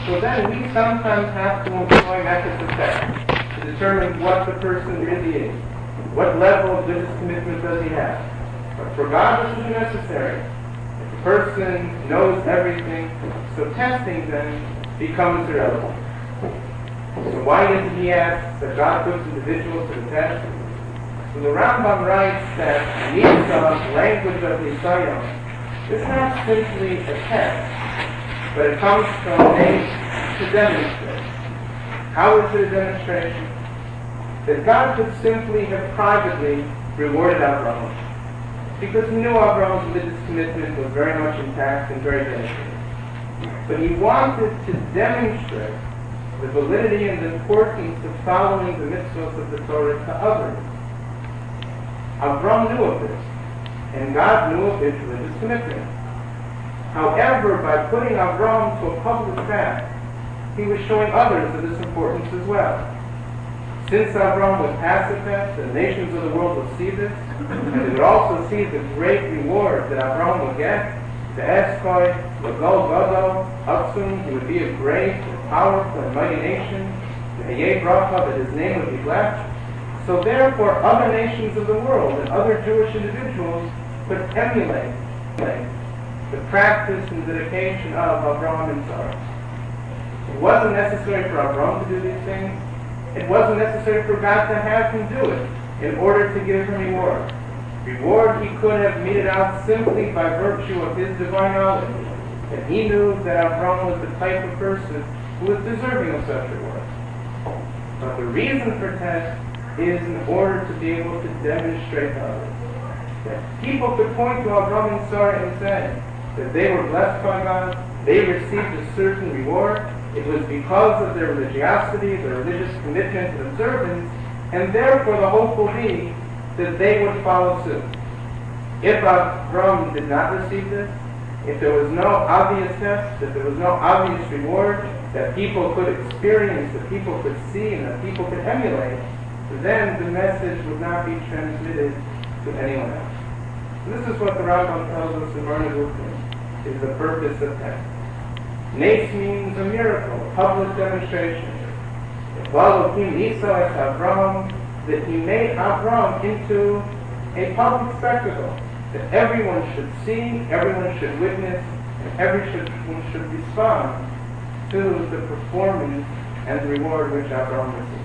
So then we sometimes have to employ methods of test to determine what the person really is. What level of religious commitment does he have? But for God this is necessary. If the person knows everything, so testing then becomes irrelevant. So why didn't he ask that God puts individuals to the test? So the Rambam writes that Yitzhak's language of Nisayon is not simply a test, but it comes from a to demonstrate. How is it a demonstration? That God could simply have privately rewarded Abraham, because he knew Abraham's religious commitment was very much intact and very dedicated. But he wanted to demonstrate the validity and the importance of following the mitzvahs of the Torah to others. Abraham knew of this, and God knew of his religious commitment. However, by putting Abraham to a public fact, he was showing others of this importance as well. Since Abraham would pass the test, the nations of the world would see this, and they would also see the great reward that Abraham would get. The Eskoi, L'gol Gadol, Atzum, he would be a great, and powerful, and mighty nation. The Hayei Bracha, that his name would be blessed. So therefore, other nations of the world and other Jewish individuals could emulate the practice and dedication of Abraham and Sarah. It wasn't necessary for Abraham to do these things. It wasn't necessary for God to have him do it in order to give him reward. Reward he could have meted out simply by virtue of his divine knowledge. And he knew that Abraham was the type of person who was deserving of such reward. But the reason for test is in order to be able to demonstrate to others. That people could point to Abraham and Sarah and say that they were blessed by God, they received a certain reward. It was because of their religiosity, their religious commitment and observance, and therefore the hope will be that they would follow suit. If Abraham did not receive this, if there was no obvious test, if there was no obvious reward that people could experience, that people could see, and that people could emulate, then the message would not be transmitted to anyone else. And this is what the Rambam tells us in Moreh Nevuchim is the purpose of test. Nace means a miracle, a public demonstration. That he made Abraham into a public spectacle, that everyone should see, everyone should witness, and everyone should respond to the performance and the reward which Abraham received.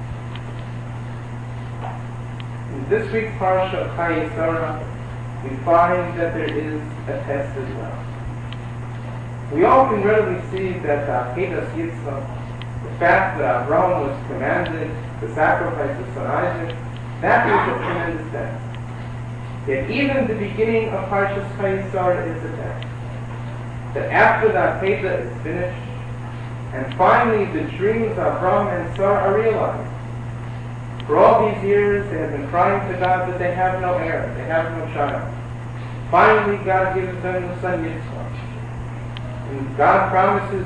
In this week's parsha of Chayei Sarah, we find that there is a test as well. We all can readily see that Akedas Yitzchak, the fact that Abraham was commanded to sacrifice his son Isaac, that was a tremendous test. Yet even the beginning of Parshas Chayei Sarah is a test. That after the Akedah is finished, and finally the dreams of Abraham and Sarah are realized. For all these years they have been crying to God that they have no heir, they have no child. Finally God gives them the son Yitzchak. And God promises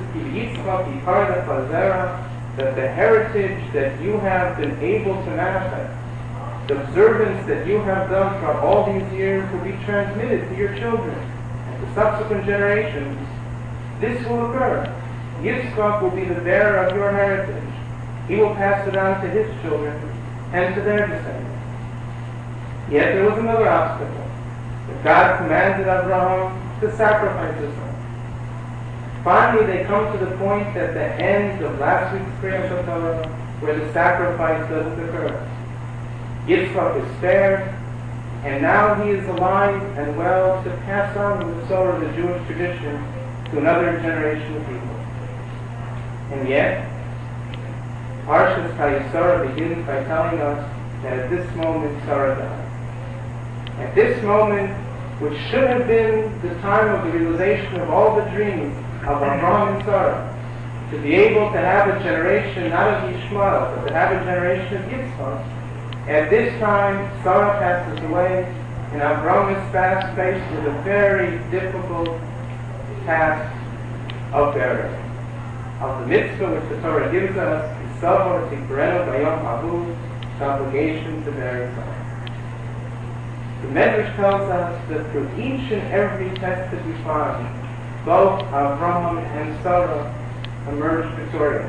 that the heritage that you have been able to manifest, the observance that you have done throughout all these years will be transmitted to your children and to subsequent generations. This will occur. Yitzchak will be the bearer of your heritage. He will pass it on to his children and to their descendants. Yet there was another obstacle. That God commanded Abraham to sacrifice his son. Finally, they come to the point at the end of last week's Kriyat Torah, where the sacrifice doesn't occur. Yitzchak is spared, and now he is alive and well to pass on the Masorah of the Jewish tradition to another generation of people. And yet, Parshas Chayei Sarah begins by telling us that at this moment Sarah died. At this moment, which should have been the time of the realization of all the dreams of Abraham and Sarah, to be able to have a generation not of Yishmael, but to have a generation of Yitzchak. At this time, Sarah passes away, and Abraham is faced with a very difficult task of burial, of the mitzvah which the Torah gives us, Yisavor Tikvarenu Bayom Hahu, the obligation to bury Sarah. The Medrash tells us that through each and every test that we find, both Abraham and Sarah emerged victorious.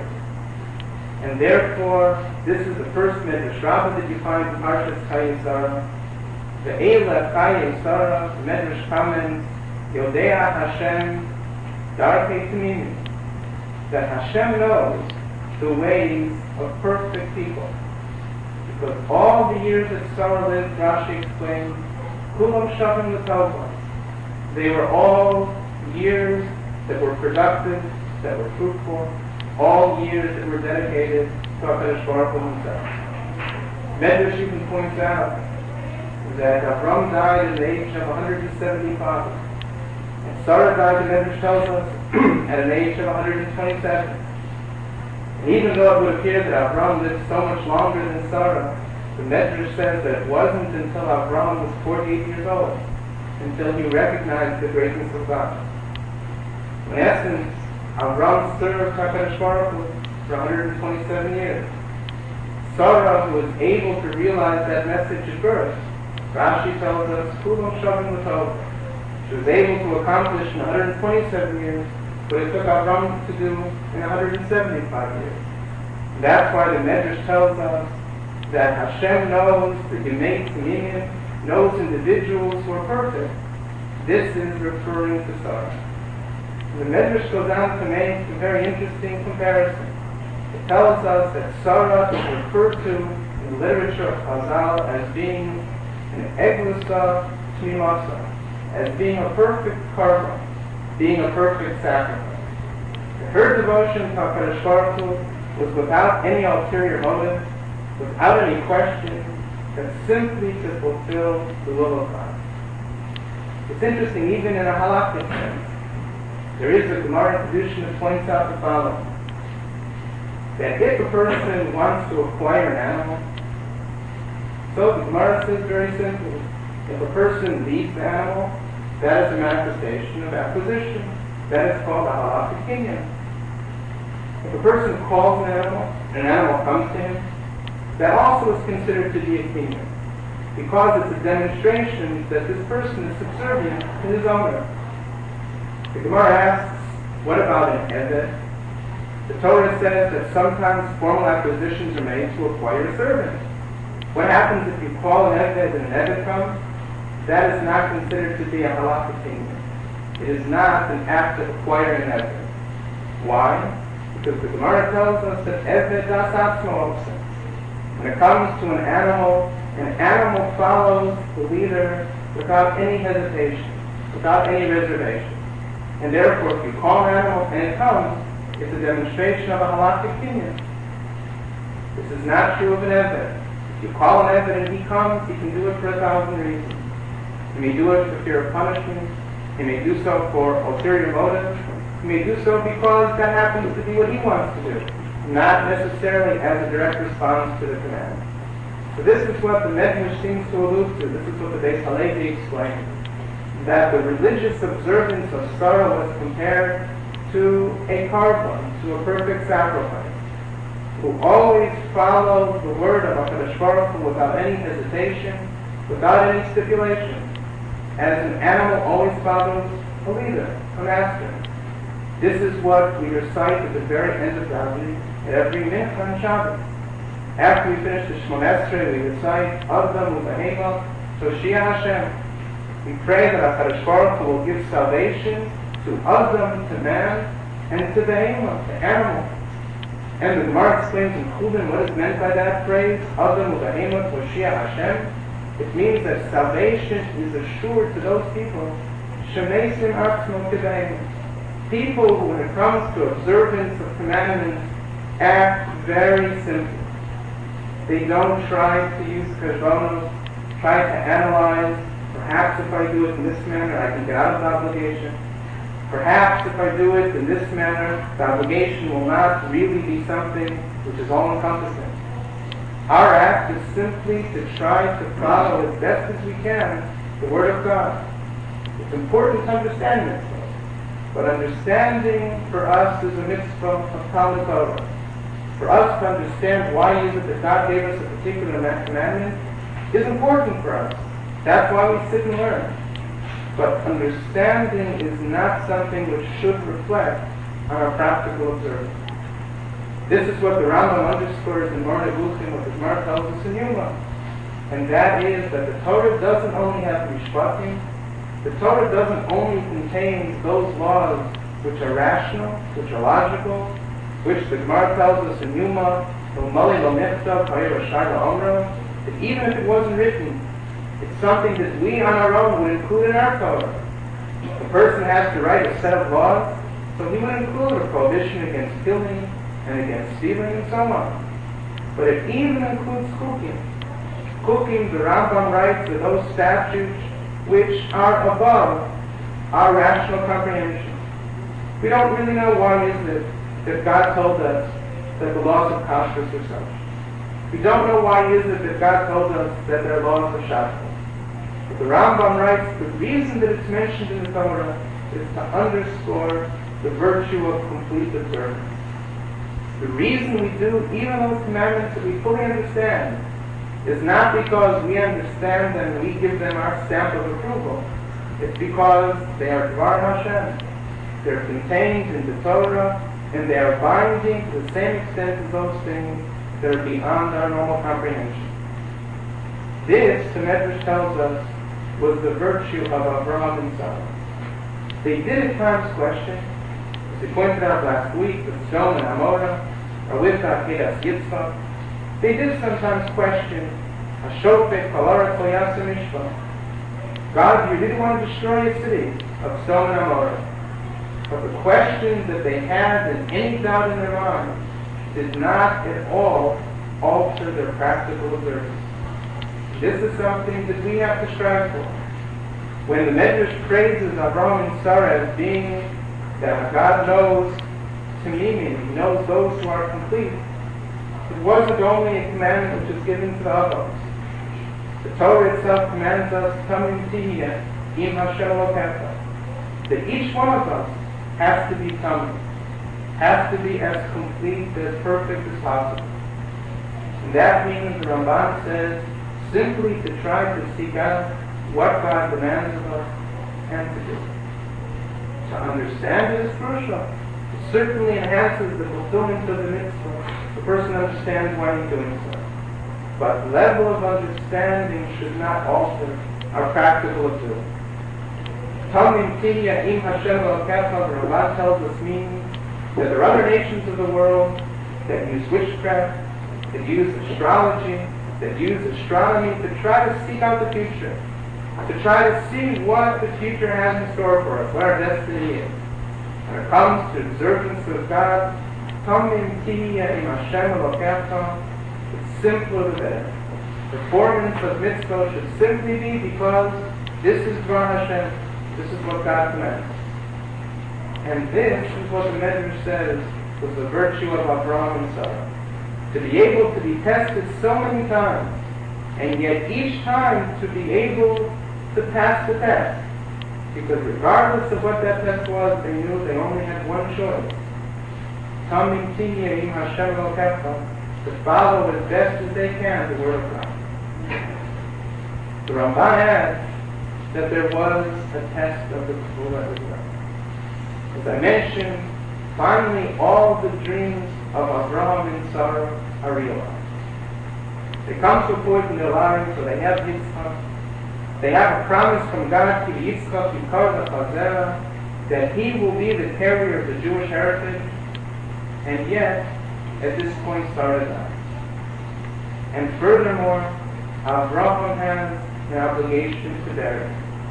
And therefore, this is the first Medrash Rabbah that you find in Parshas Chayei Sarah. The Eila Chayei Sarah, the Medrash comments, Yodea Hashem Darkei Tamimim, that Hashem knows the ways of perfect people. Because all the years that Sarah lived, Rashi explained, Kulam Shavim L'Tova, they were all years that were productive, that were fruitful, all years that were dedicated to HaKadosh Baruch Hu himself. Medrash even points out that Avram died at the age of 175. And Sarah died, the Medrash tells us, at an age of 127. And even though it would appear that Avram lived so much longer than Sarah, the Medrash says that it wasn't until Avram was 48 years old until he recognized the greatness of God. In essence, Avram served HaKadosh Baruch Hu for 127 years. Sarah was able to realize that message at birth. Rashi tells us, Kulam Shavim L'Tova. She was able to accomplish in 127 years what it took Avram to do in 175 years. And that's why the Medrash tells us that Hashem knows the Yemei Tamimim, knows individuals who are perfect. This is referring to Sarah. The Medrash goes on to make a very interesting comparison. It tells us that Sarah is referred to in the literature of Chazal as being an eglusa tmimasa, as being a perfect karma, being a perfect sacrifice. Her devotion to HaKadosh Baruch Hu was without any ulterior motive, without any question, but simply to fulfill the will of God. It's interesting, even in a halakhic sense. There is a Gemara tradition that points out the following: that if a person wants to acquire an animal, so the Gemara says very simply, if a person leads the animal, that is a manifestation of acquisition. That is called a halakhic kinyan. If a person calls an animal comes to him, that also is considered to be a kinyan, because it's a demonstration that this person is subservient to his owner. The Gemara asks, what about an eved? The Torah says that sometimes formal acquisitions are made to acquire a servant. What happens if you call an eved and an eved comes? That is not considered to be a halakhic kinyan. It is not an act of acquiring an eved. Why? Because the Gemara tells us that eved das atzmo obsens. When it comes to an animal follows the leader without any hesitation, without any reservation. And therefore, if you call an animal and it comes, it's a demonstration of a halakhic kinyan. This is not true of an eved. If you call an eved and he comes, he can do it for 1,000 reasons. He may do it for fear of punishment. He may do so for ulterior motives. He may do so because that happens to be what he wants to do, not necessarily as a direct response to the command. So this is what the Medrash seems to allude to. This is what the Beis Halevi explains, that the religious observance of Sarah was compared to a korban, to a perfect sacrifice, who always followed the word of HaKadosh Baruch Hu without any hesitation, without any stipulation, as an animal always follows a leader, a master. This is what we recite at the very end of Davening at every mincha on Shabbos. After we finish the Shmoneh Esrei, we recite Adam Ubehema Toshia Hashem. We pray that HaKadosh Baruch Hu will give salvation to Adam, to man, and to Behema, to animal. And the Gemara explains in Chulin what is meant by that phrase, Adam Ubehema Toshia Hashem. It means that salvation is assured to those people, Shemeisim Atzmo Kibehema. People who, when it comes to observance of commandments, act very simply. They don't try to use kashbonos, try to analyze. Perhaps if I do it in this manner, I can get out of the obligation. Perhaps if I do it in this manner, the obligation will not really be something which is all-encompassing. Our act is simply to try to follow as best as we can the Word of God. It's important to understand this, but understanding for us is a mitzvah of Talmud Torah. For us to understand why is it that God gave us a particular commandment is important for us. That's why we sit and learn. But understanding is not something which should reflect on our practical observance. This is what the Rambam underscores in Moreh Nevuchim, what the Gemara tells us in Yuma. And that is that the Torah doesn't only have mishpatim, the Torah doesn't only contain those laws which are rational, which are logical, which the Gemara tells us in Yuma, that even if it wasn't written, it's something that we on our own would include in our Torah. A person has to write a set of laws, so he would include a prohibition against killing and against stealing and so on. But it even includes cooking. Cooking, the Rambam writes, are those statutes which are above our rational comprehension. We don't really know why is it that God told us that the laws of kashrus are such. We don't know why is it that God told us that there are laws of shachar. But the Rambam writes, the reason that it's mentioned in the Torah is to underscore the virtue of complete observance. The reason we do even those commandments that we fully understand is not because we understand them and we give them our stamp of approval. It's because they are Dvar Hashem. They're contained in the Torah, and they are binding to the same extent as those things that are beyond our normal comprehension. This, the Medrash tells us, was the virtue of Avraham and Sarah. They did at times question, as we pointed out last week, with Sodom and Amorah, or with Akedas Yitzchak. They did sometimes question, Hashofet Kalarat Koyasa Mishpah. God, you didn't want to destroy a city of Sodom and Amorah. But the question that they had and any doubt in their mind did not at all alter their practical observance. This is something that we have to strive for. When the Medrash praises Avraham and Sarah as being that God knows Tamimim, He knows those who are complete, it wasn't only a commandment which was given to the Avos. The Torah itself commands us, Tamim Tihiyah, Im Hashem Elokecha, that each one of us has to be coming, has to be as complete, as perfect as possible. And that means, the Ramban says, simply to try to seek out what God demands of us and to do. To understand it is crucial. It certainly enhances the fulfillment of the mitzvah. The person understands why he's doing so. But level of understanding should not alter our practical observance. Tamim Tihya Im Hashem Elokecha, the Ramban tells us, means that there are other nations of the world that use witchcraft, that use astrology, that use astronomy to try to seek out the future, to try to see what the future has in store for us, what our destiny is. When it comes to observance of God, Tamim Tihya Im Hashem Elokecha, it's simpler the better. Performance of mitzvah should simply be because this is Dvar Hashem. This is what God commands. And this is what the Medrash says was the virtue of Avraham and Sarah. To be able to be tested so many times, and yet each time to be able to pass the test. Because regardless of what that test was, they knew they only had one choice. Tamim Tihya Im Hashem Elokecha, to follow as best as they can the Word of God. The Ramban adds that there was a test of the Kabbalah as well. As I mentioned, finally all the dreams of Avraham and Sarah are realized. They come to a point in their lives where they have Yitzchak. They have a promise from God to Yitzchak, Yikar Chazera, that he will be the carrier of the Jewish heritage. And yet, at this point, Sarah dies. And furthermore, Avraham has an obligation to bury.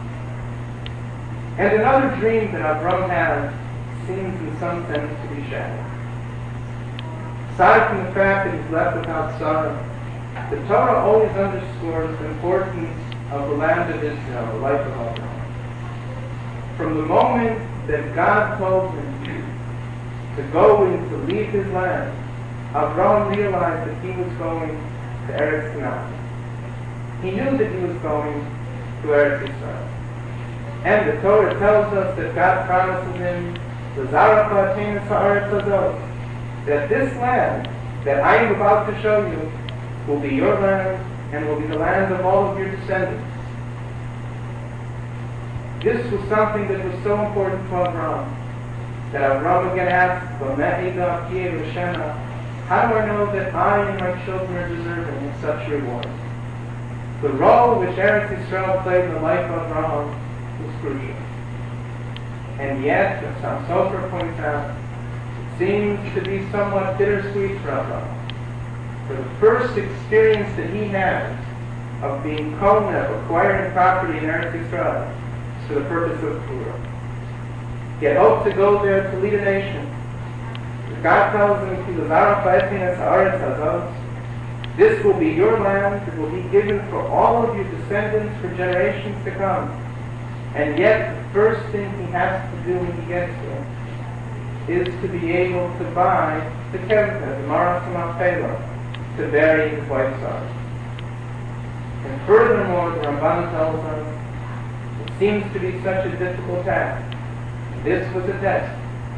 And another dream that Avraham has seems in some sense to be shattered. Aside from the fact that he's left without Sarah, the Torah always underscores the importance of the land of Israel, the life of Avraham. From the moment that God told him to go and to leave his land, Avraham realized that he was going to Eretz Canaan. He knew that he was going to Eretz Yisrael. And the Torah tells us that God promises him, that this land that I am about to show you will be your land and will be the land of all of your descendants. This was something that was so important to Abraham. that Avram again asked, how do I know that I and my children are deserving of such reward? The role which Eretz Yisrael played in the life of Avram was crucial. And yet, as Sam Sofer points out, it seems to be somewhat bittersweet for Avram. For the first experience that he had of being Kohen, acquiring property in Eretz Yisrael, is for the purpose of Torah. He had hoped to go there to lead a nation. God tells him, this will be your land, it will be given for all of your descendants for generations to come. And yet, the first thing he has to do when he gets there is to be able to buy the Kevkah, the Maras Machpelah, to bury his wife Sarah. And furthermore, the Ramban tells us, it seems to be such a difficult task. This was a test.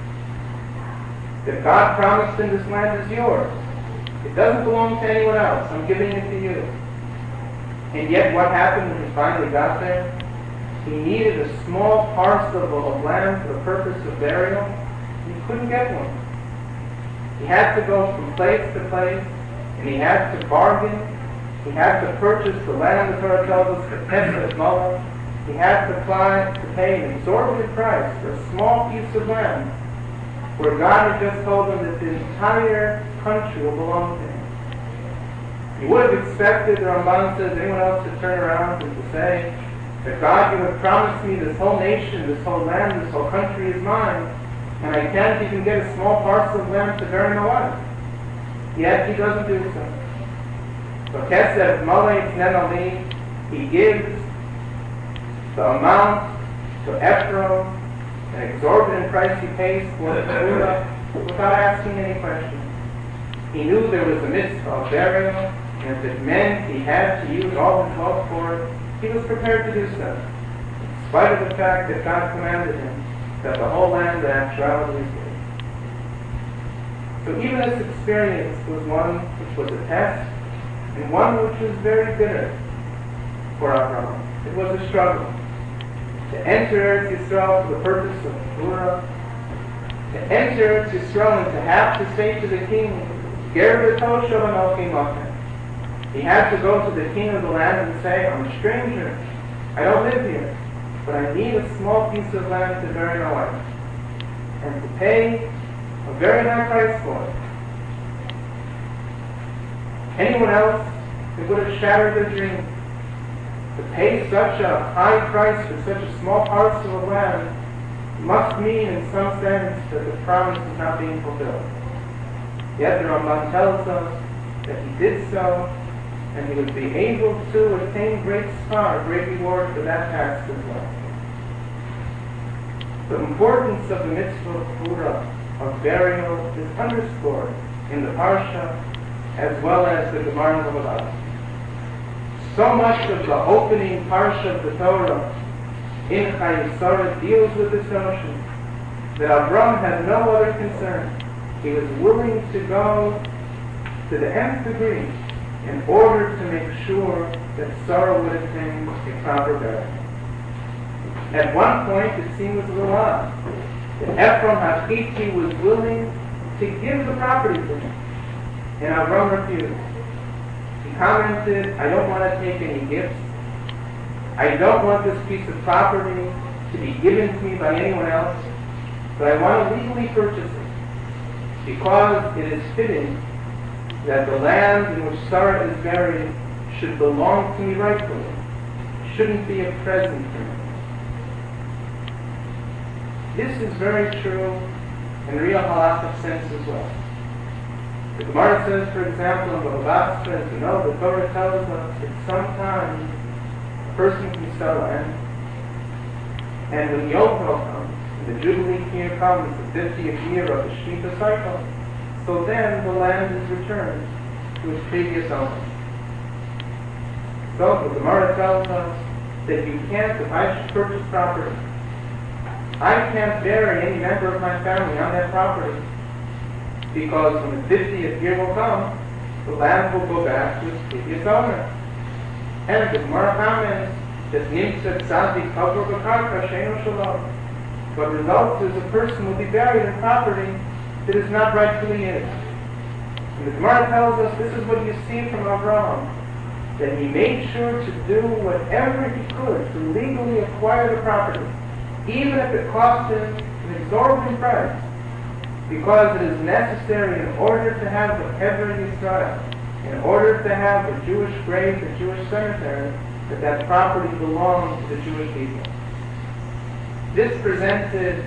That God promised him this land is yours. It doesn't belong to anyone else. I'm giving it to you. And yet what happened when he finally got there? He needed a small parcel of land for the purpose of burial, and he couldn't get one. He had to go from place to place, and he had to bargain. He had to purchase the land, the Torah tells us, for Pesach Mullah. He had to pay an exorbitant price for a small piece of land, where God had just told him that the entire country will belong to him. You would have expected, the Ramban says, anyone else to turn around and to say, that God, you have promised me this whole nation, this whole land, this whole country is mine, and I can't even get a small parcel of land to bury my wife. Yet he doesn't do so. So Kesef Malay Tnenali, he gives the amount to Ephraim, an exorbitant price he pays for the Torah, without asking any questions. He knew there was a mitzvah of burial, and if it meant he had to use all his wealth for it, he was prepared to do so, in spite of the fact that God commanded him that the whole land in actuality is his. So even this experience was one which was a test, and one which was very bitter for Abraham. It was a struggle. To enter Eretz Yisrael for the purpose of Torah, to enter Eretz Yisrael and to have to say to the king, Ger b'toshav anochi machem. He had to go to the king of the land and say, I'm a stranger, I don't live here, but I need a small piece of land to bury my wife, and to pay a very high price for it. Anyone else, it would have shattered their dreams. To pay such a high price for such a small parcel of land must mean, in some sense, that the promise is not being fulfilled. Yet the Ramban tells us that he did so, and he would be able to attain great schar, great reward for that task as well. The importance of the mitzvah of Torah, of burial, is underscored in the Parsha as well as the Gemara of Avos. So much of the opening Parsha of the Torah in Chayesara deals with this notion that Avram had no other concern. He was willing to go to the nth degree in order to make sure that Sarah would attain a proper burial. At one point, it seemed a little odd that Ephraim HaHiti was willing to give the property to him, and Avram refused. He commented, I don't want to take any gifts. I don't want this piece of property to be given to me by anyone else, but I want to legally purchase it, because it is fitting that the land in which Sarah is buried should belong to me rightfully. It shouldn't be a present for me. This is very true in real halachic sense as well. The Gemara says, for example, in Bava Basra, as you know, the Torah tells us that sometimes a person can sell land, and when Yovel comes, the Jubilee year comes, the 50th year of the Shemitah cycle, so then the land is returned to its previous owner. So the Gemara tells us that you can't, if I should purchase property, I can't bury any member of my family on that property, because when the 50th year will come, the land will go back to its previous owner. And the Gemara comments that Nimtzat Tzadik Kavur B'Karka Sheinu Shalom. what results is a person will be buried in property that is not rightfully his. And the Gemara tells us this is what you see from Avraham, that he made sure to do whatever he could to legally acquire the property, even if it cost him an exorbitant price, because it is necessary in order to have the Kever Yisrael, in order to have a Jewish grave, a Jewish cemetery, that property belongs to the Jewish people. This presented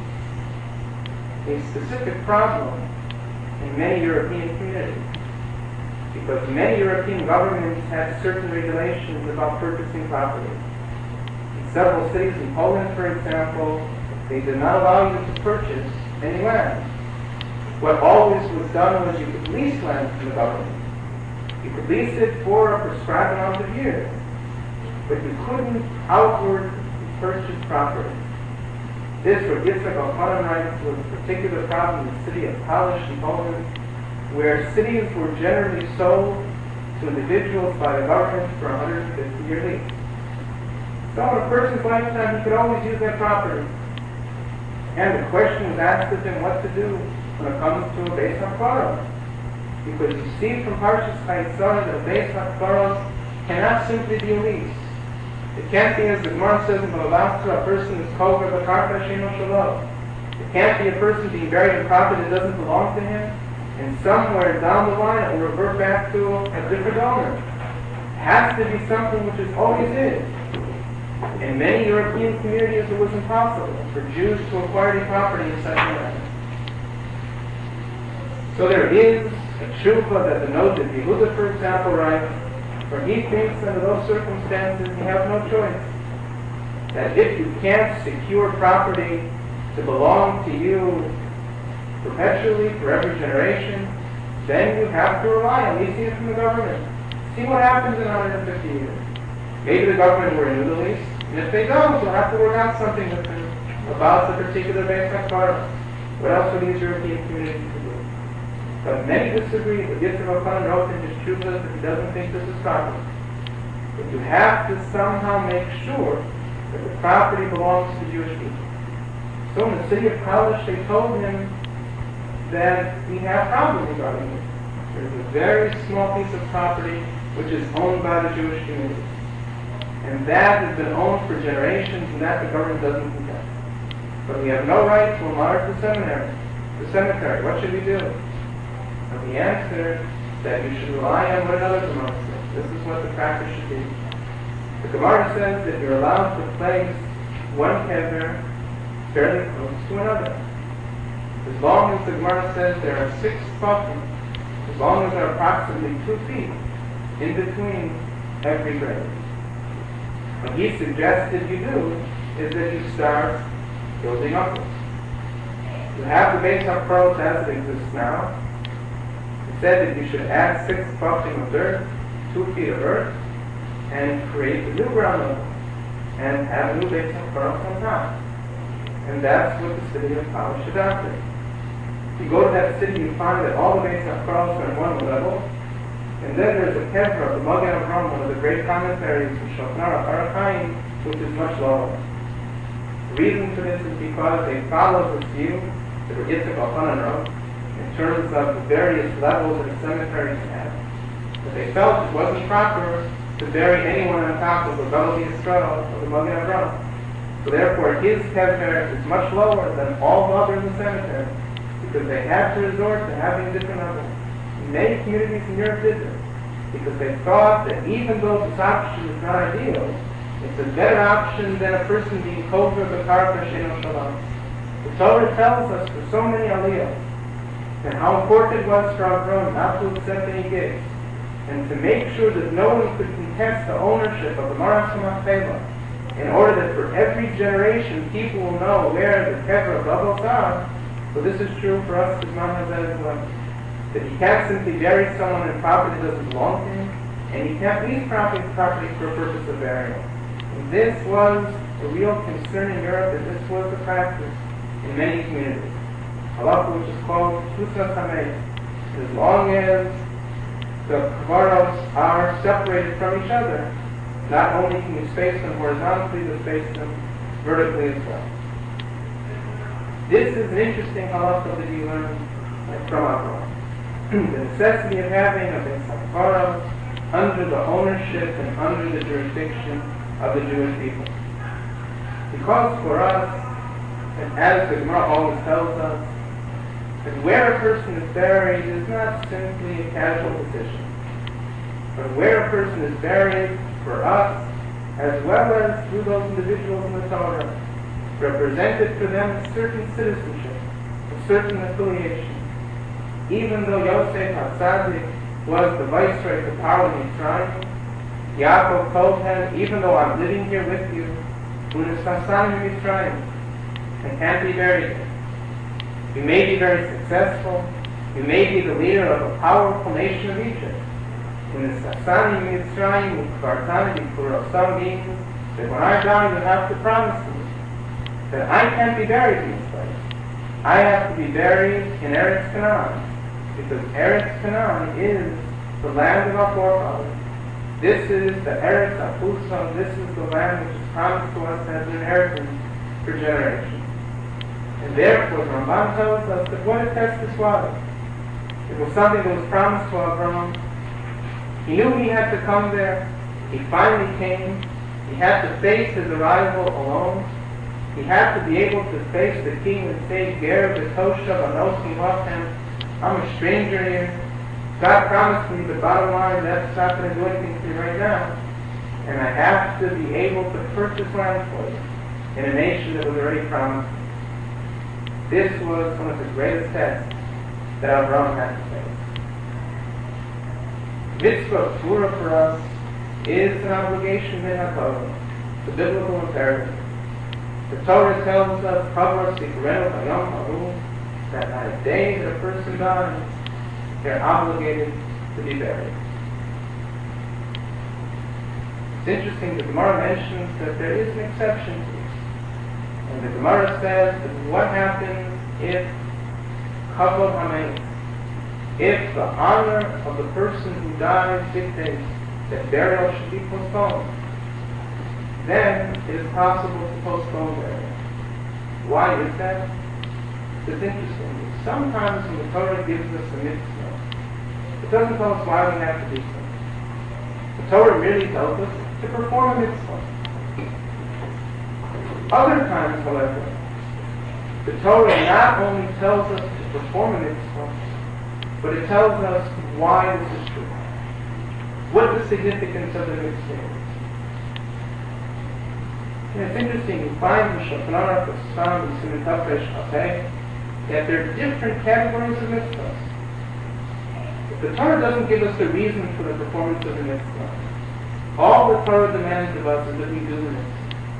a specific problem in many European communities, because many European governments had certain regulations about purchasing property. In several cities in Poland, for example, they did not allow you to purchase any land. What always was done was you could lease land from the government. You could lease it for a prescribed amount of years, but you couldn't outward purchase property. This, what Yitzhak Elchanan writes, was a particular problem in the city of Kalisz in Poland, where cities were generally sold to individuals by the government for 150-year lease. So in a person's lifetime, he could always use that property. And the question was asked of him what to do when it comes to a Beis HaKvaros. Because you see from Parshas Chayetzara that a Beis HaKvaros cannot simply be a lease. It can't be, as the Gemara says in Bava, a person is kover b'karka she'eno shelo. It can't be a person being buried in property that doesn't belong to him, and somewhere down the line it will revert back to a different owner. It has to be something which is always is. In many European communities it was impossible for Jews to acquire any property in such a manner. So there is a tshuva that the note of Yehuda, for example, writes, for he thinks under those circumstances you have no choice. That if you can't secure property to belong to you perpetually for every generation, then you have to rely on leasing it from the government. See what happens in 150 years. Maybe the government will renew the lease, and if they don't, you'll have to work out something with them about the particular Beis HaKvaros. What else would these European communities do? But many disagree. But Yitzhak Elchanan wrote in his Tshuvas that he doesn't think this is proper. But you have to somehow make sure that the property belongs to the Jewish people. So in the city of Kalisz, they told him that we have problems regarding this. There's a very small piece of property which is owned by the Jewish community. And that has been owned for generations, and that the government doesn't contest. But we have no right to enlarge the cemetery. What should we do? And the answer that you should rely on what another Gemara says. This is what the practice should be. The Gemara says that you're allowed to place one kever fairly close to another. As long as the Gemara says there are 6 tefachim, as long as there are approximately 2 feet in between every grave. What he suggested you do is that you start building upwards. You have the Beis HaKvaros as it exists now. It said that you should add 6 tefachim of dirt, 2 feet of earth, and create a new ground level, and have a new Beis HaKvaros on top. And that's what the city of Kalisz adopted. If you go to that city, you find that all the Beis HaKvaros are on one level, and then there's a kever of the Magen Avraham, one of the great commentaries of Shulchan Aruch Orach Chaim, which is much lower. The reason for this is because they follow this view that Yitzhak Elchanan wrote in terms of the various levels that cemeteries have. But they felt it wasn't proper to bury anyone on top of the Gadol Yisrael or the Magen Avraham. So therefore, his kever is much lower than all the others in the cemetery, because they had to resort to having different levels. Many communities in Europe did this, because they thought that even though this option is not ideal, it's a better option than a person being kover b'karka she'eno shalom. The Torah tells us for so many aliyahs and how important it was for Avraham not to accept any gifts, and to make sure that no one could contest the ownership of the Maras HaMachpelah, in order that for every generation people will know where the kever of Avos are. So this is true for us as Manhazed as well. That you can't simply bury someone in property that doesn't belong to him, and you can't lease property for a purpose of burial. And this was a real concern in Europe, and this was the practice in many communities. Halacha, which is called Tusas Hameis. As long as the kvaros are separated from each other, not only can you space them horizontally, but space them vertically as well. This is an interesting halakha that you learn from Avraham. The necessity of having a ben Saphara under the ownership and under the jurisdiction of the Jewish people. Because for us, and as the Gemara always tells us, that where a person is buried is not simply a casual decision, but where a person is buried for us, as well as through those individuals in the Torah, represented for them a certain citizenship, a certain affiliation. Even though Yosef HaTzadik was the viceroy of the power of Mitzrayim, Yaakov told him, even though I'm living here with you, Unisasani Mitzrayim, I can't be buried here. You may be very successful, you may be the leader of a powerful nation of Egypt. Unisasani Mitzrayim, Ukvartani Bikurosam means that when I die, you have to promise me that I can't be buried in this place. I have to be buried in Eretz Canaan, because Eretz Canaan is the land of our forefathers. This is the Eretz Apusam, this is the land which is promised to us as an inheritance for generations. And therefore, the Ramban tells us that what a test this was. It was something that was promised to Abraham. He knew he had to come there. He finally came. He had to face his arrival alone. He had to be able to face the king and say, Ger v'toshav anosi lachem. I'm a stranger here. God promised me, but bottom line, that's not going to do anything for me right now. And I have to be able to purchase land for you in a nation that was already promised. This was one of the greatest tests that Abraham had to face. Mitzvah Torah for us is an obligation in our Torah, the biblical imperative. The Torah tells us, that on a day that a person dies, they're obligated to be buried. It's interesting, the Gemara mentions that there is an exception to this. And the Gemara says that what happens if kavod hameis, if the honor of the person who dies dictates that burial should be postponed, then it is possible to postpone burial. Why is that? It's interesting. Sometimes when the Torah gives us a mitzvah, it doesn't tell us why we have to do so. The Torah merely tells us to perform a mitzvah. Other times, however, the Torah not only tells us to perform a mitzvah, but it tells us why this is true. What the significance of the mitzvah is. And it's interesting, you find in Shulchan Aruch, the Stam, the Siman Tafresh Chafei, that there are different categories of mitzvahs. The Torah doesn't give us the reason for the performance of the mitzvah. All the Torah demands of us is that we do the mitzvah.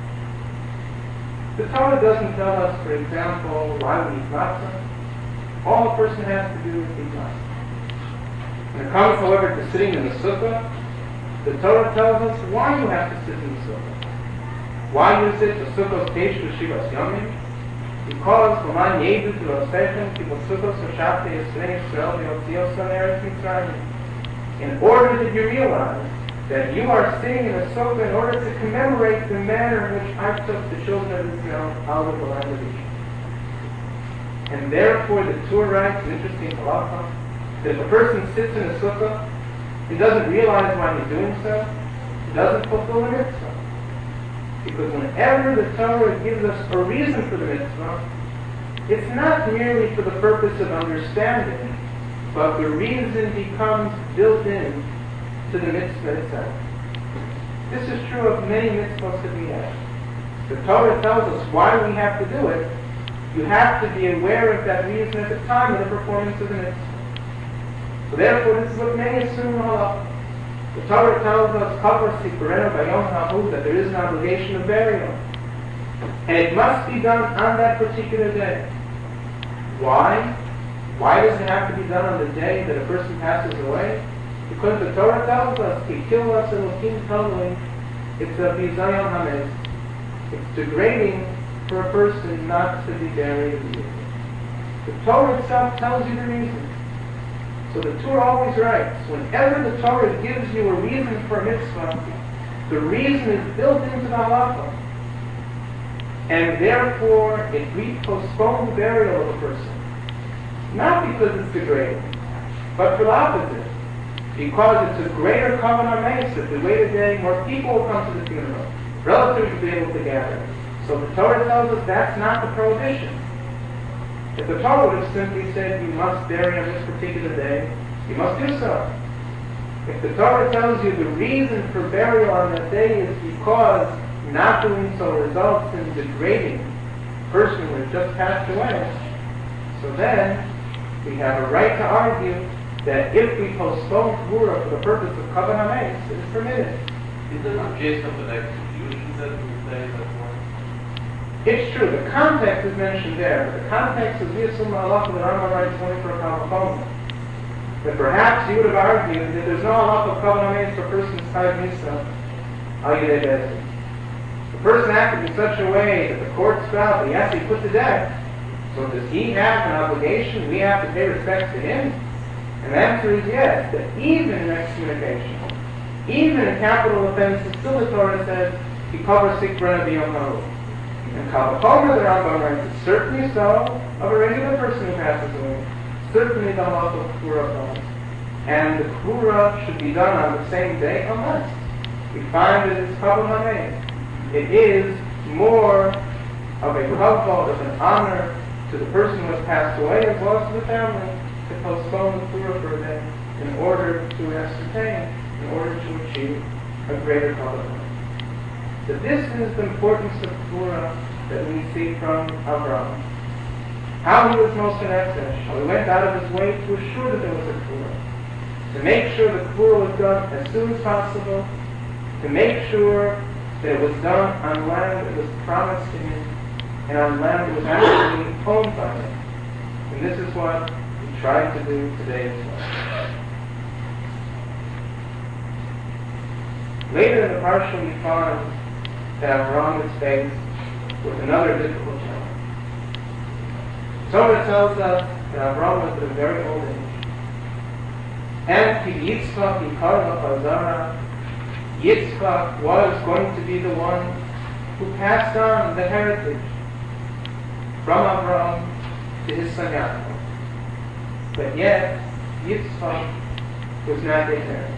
The Torah doesn't tell us, for example, why we eat matzah. All a person has to do is eat matzah. When it comes, however, to sitting in the sukkah, the Torah tells us why you have to sit in the sukkah. Why you sit the sukkah's page to Shivas Yomim? Because Laman Yedu to Osechem Kibul Sukkos Hashafte Yisrei Yisrael V'Yotzios Eretz Mitzrayim. In order that you realize that you are sitting in a sukkah in order to commemorate the manner in which I took the children of Israel out of the land of Egypt. And therefore the Torah writes, an interesting halacha, that if a person sits in a sukkah and doesn't realize why he's doing so, he doesn't fulfill the mitzvah. Because whenever the Torah gives us a reason for the mitzvah, it's not merely for the purpose of understanding, but the reason becomes built in to the mitzvah itself. This is true of many mitzvahs that we have. The Torah tells us why we have to do it. You have to be aware of that reason at the time of the performance of the mitzvah. So therefore, this is what many assume halakha. The Torah tells us that there is an obligation of burial. And it must be done on that particular day. Why? Why does it have to be done on the day that a person passes away? Because the Torah tells us, it's a bizayon hametz. It's degrading for a person not to be buried immediately. The Torah itself tells you the reason. So the Torah always writes, whenever the Torah gives you a reason for a mitzvah, the reason is built into the halacha. And therefore, if we postpone the burial of a person, not because it's degrading, but for the opposite, because it's a greater covenant mace, if we wait a day, more people will come to the funeral. Relatives will be able to gather. So the Torah tells us that's not the prohibition. If the Torah would have simply said you must bury on this particular day, you must do so. If the Torah tells you the reason for burial on that day is because not doing so results in degrading the person who has just passed away, so then we have a right to argue that if we postpone Kvura for the purpose of Kavan HaMeis, it is permitted. Is there not case of an execution that we say that's one? It's true, the context is mentioned there, but the context is we assume halacha that Rambam writes only for a Kalachoma. But perhaps you would have argued that there's no halacha of Kavan HaMeis for a person inside Misa, al Yidei Bezin. The person acted in such a way that the courts felt that he has to be put to death. So does he have an obligation? We have to pay respect to him? And the answer is yes, that even in excommunication, even in capital offenses, still the Torah says, he covers Sikrana b'yom ha'u. And Kalachoma, the Rambam writes, is certainly so of a regular person who passes away. Certainly the halacha of Kvura applies. And the Kvura should be done on the same day unless we find that it's Kavan HaMeis. It is more of a kavod, of an honor to the person who has passed away as well as to the family to postpone the Kvura for a day in order to ascertain, in order to achieve a greater kavod. So this is the importance of Kvura that we see from Abraham. How he was most nefesh, how he went out of his way to assure that there was a Kvura, to make sure the Kvura was done as soon as possible, to make sure that it was done on land that was promised to him, and on land that was actually owned by him. And this is what we try to do today as well. Later in the parsha we find that Avraham is faced with another difficult challenge. Torah tells us that Avraham was at a very old age. And Ki Yitzchak Yikar Chazara, Yitzchak was going to be the one who passed on the heritage from Avraham to his son Yaakov. But yet, Yitzchak was not the heir.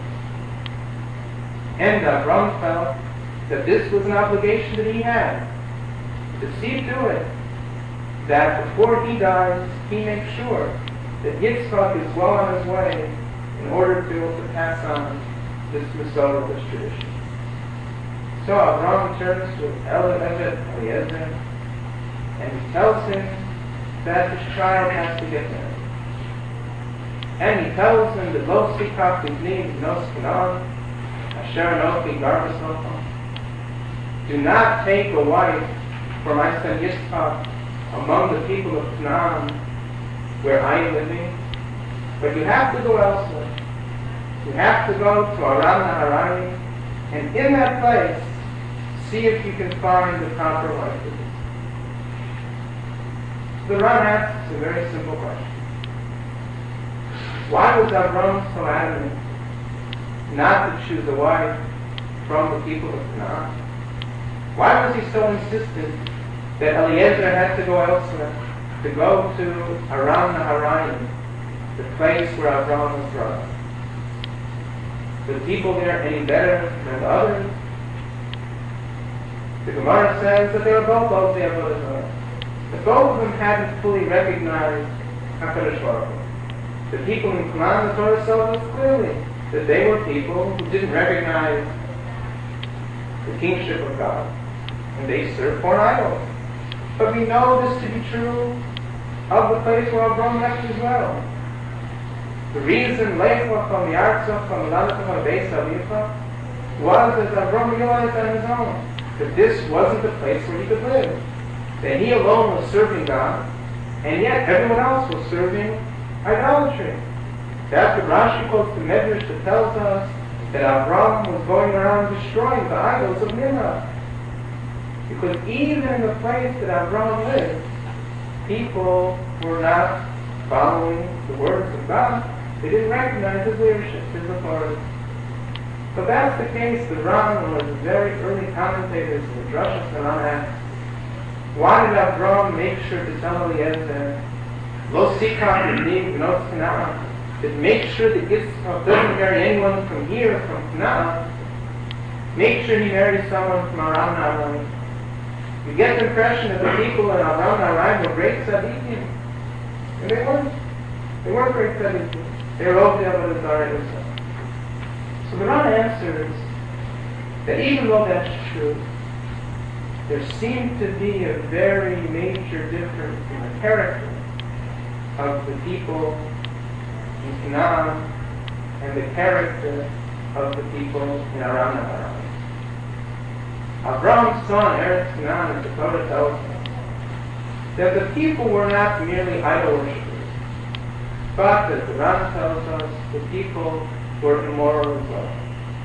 And Avraham felt that this was an obligation that he had to see to it that before he dies, he makes sure that Yitzchak is well on his way in order to pass on this Masorah, this tradition. So Avraham turns to Eliezer, and he tells him that his child has to get married. And he tells him that Lo Sikach B'zni B'nos Canaan, Asher Anochi Gar B'Socham. Do not take a wife for my son Yitzchak among the people of Canaan, where I am living, but you have to go elsewhere. You have to go to Aram Naharayim, and in that place, see if you can find the proper wife for this. The Ran asks a very simple question. Why was Avram so adamant not to choose a wife from the people of Canaan? Why was he so insistent that Eliezer had to go elsewhere, to go to Aram Naharayim, the place where Avram was brought up? The people there any better than the others? The Gemara says that they were both of the Avodah Zarah. But both of them hadn't fully recognized HaKadosh Baruch Hu. The people in Canaan, the Torah tells us clearly that they were people who didn't recognize the kingship of God, and they served foreign idols. But we know this to be true of the place where Avraham left as well. The reason Lecha from the Artzach from Lalata from Beis Avicha was as Avraham realized on his own that this wasn't the place where he could live. That he alone was serving God, and yet everyone else was serving idolatry. That's what Rashi quotes the Medrash that tells us that Avraham was going around destroying the idols of Nimrod. Because even in the place that Avraham lived, people were not following the words of God. They didn't recognize his leadership, his authority. So that's the case. The Ran was very early commentators in the Drashas and Ran asks, Why did Avram make sure to tell Eliezer, Lo sikach b'ni b'nos Canaan, that make sure that Yitzchak doesn't marry anyone from here, from Canaan. Make sure he marries someone from Aram Naharaim. You get the impression that the people in Aram Naharaim were great tzaddikim. And they weren't. They weren't great tzaddikim. They were Ovdei Avodah Zarah themselves. So the Ran answers that even though that's true, there seemed to be a very major difference in the character of the people in Canaan and the character of the people in Aram Naharaim. Avram's son, Eretz Canaan, as the Torah tells us, that the people were not merely idol worshippers, but, as the Ran tells us, the people were immoral as well.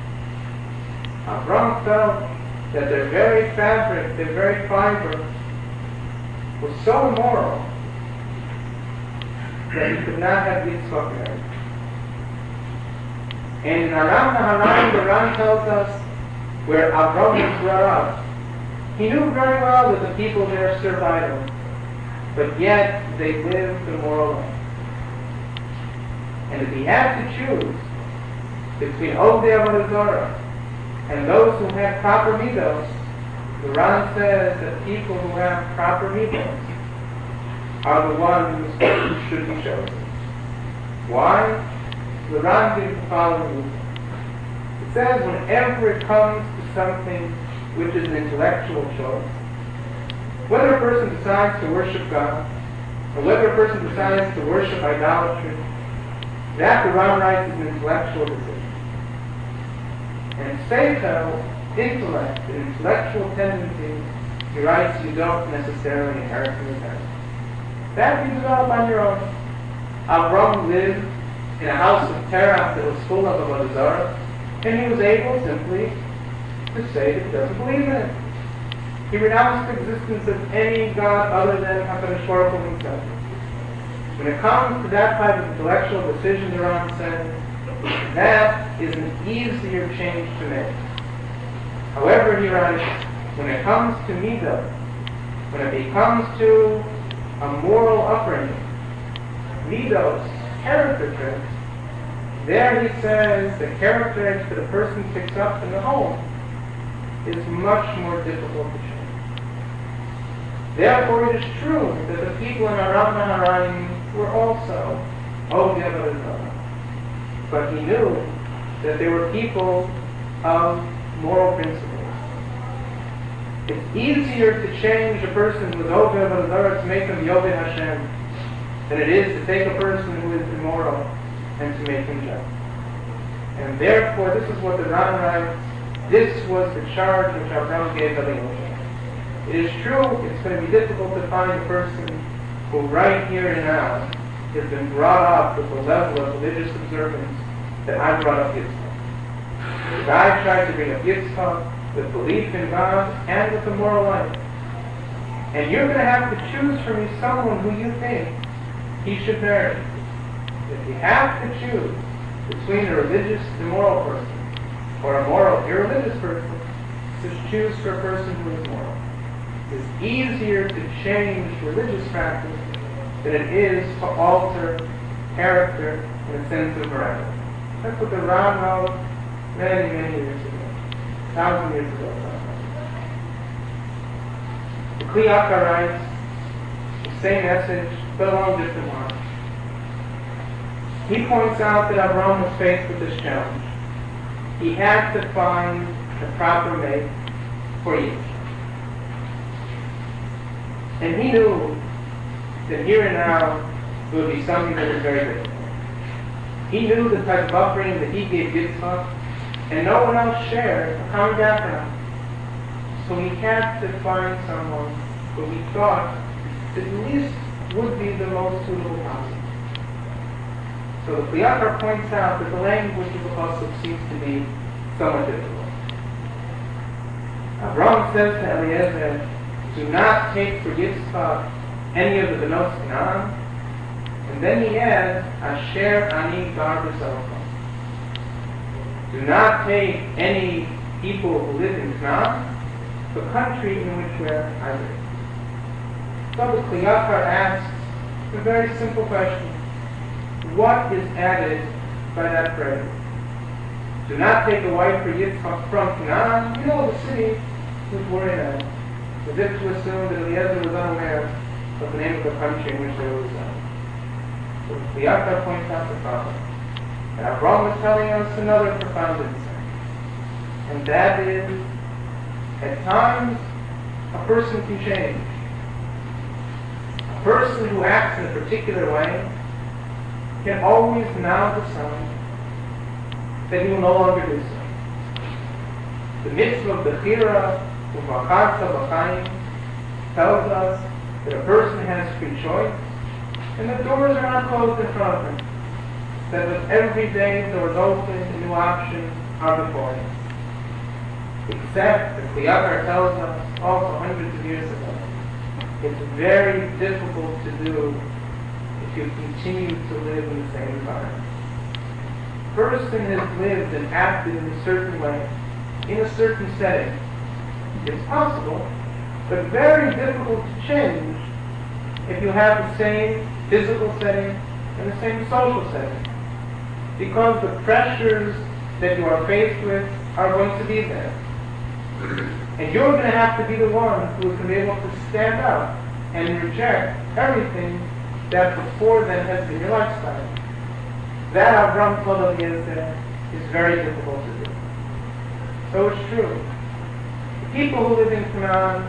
Avram felt that their very fabric, their very fiber, was so immoral that he could not have Yitzchak married. And in Aram Naharaim, the Ran tells us, where Avram was brought up, he knew very well that the people there served idols, but yet they lived a moral life. And if he had to choose between Ovdei Avodah Zarah and those who have proper midos, the Ran says that people who have proper midos are the ones who should be chosen. Why? The Ran gives the following reason. It says whenever it comes to something which is an intellectual choice, whether a person decides to worship God, or whether a person decides to worship idolatry, that the Ran writes is an intellectual decision. And seichel, intellect, and intellectual tendencies, he writes, you don't necessarily inherit from your parents. That you develop on your own. Avram lived in a house of terach that was full of Avodah Zarah, and he was able simply to say that he doesn't believe in it. He renounced the existence of any God other than HaKadosh Baruch Hu himself. When it comes to that type of intellectual decision, the Ran says, that is an easier change to make. However, he writes, when it comes to midah, when it comes to a moral upbringing, midos, character traits, there he says the character traits that a person picks up in the home is much more difficult to change. Therefore, it is true that the people in Aram Naharaim were also Ovdei Avodah Zarah. But he knew that they were people of moral principles. It's easier to change a person who is Ovdei Avodah Zarah to make him Yovei Hashem than it is to take a person who is immoral and to make him just. And therefore, this is what the Ran writes. This was the charge which Avram gave Eliezer. It is true, it's going to be difficult to find a person who right here and now has been brought up with the level of religious observance that I brought up Yitzchak. I tried to bring up Yitzchak with belief in God and with a moral life. And you're going to have to choose for me someone who you think he should marry. If you have to choose between a religious immoral person or a moral irreligious person, just choose for a person who is moral. It's easier to change religious practice than it is to alter character in a sense of morality. That's what the Ran wrote many, many years ago. 1,000 years ago. The Kli Yakar writes the same message, but along different lines. He points out that Avram was faced with this challenge. He had to find the proper mate for each. And he knew that here and now it would be something that was very difficult. He knew the type of upbringing that he gave Yitzchak, and no one else shared a common background. So he had to find someone who he thought at least would be the most suitable possible. So the Kli Yakar points out that the language of the pasuk seems to be somewhat difficult. Avram says to Eliezer, do not take for Yitzchak any of the Benos Canaan. And then he adds, Asher ani gar b'sarcha. Do not take any people who live in Canaan, the country in which I live. So the Kli Yakar asks a very simple question. What is added by that phrase? Do not take a wife for Yitzchak from Canaan. You know the city which we're in. As if to assume that Eliezer was unaware of the name of the country in which they were residing. So the Kli Yakar points out the problem. And Avraham is telling us another profound insight. And that is, at times, a person can change. A person who acts in a particular way can always now decide that he will no longer do so. The mitzvah of Bechira, Uvacharta B'chaim, tells us that a person has free choice, and the doors are not closed in front of him. That with every day doors open and new options are before him. Except, the Kli Yakar tells us also hundreds of years ago, it's very difficult to do if you continue to live in the same environment. A person has lived and acted in a certain way, in a certain setting. It's possible, but very difficult to change if you have the same physical setting and the same social setting. Because the pressures that you are faced with are going to be there. And you're going to have to be the one who is going to be able to stand up and reject everything that before then has been your lifestyle. That Avram told Eliezer is very difficult to do. So it's true. The people who live in Canaan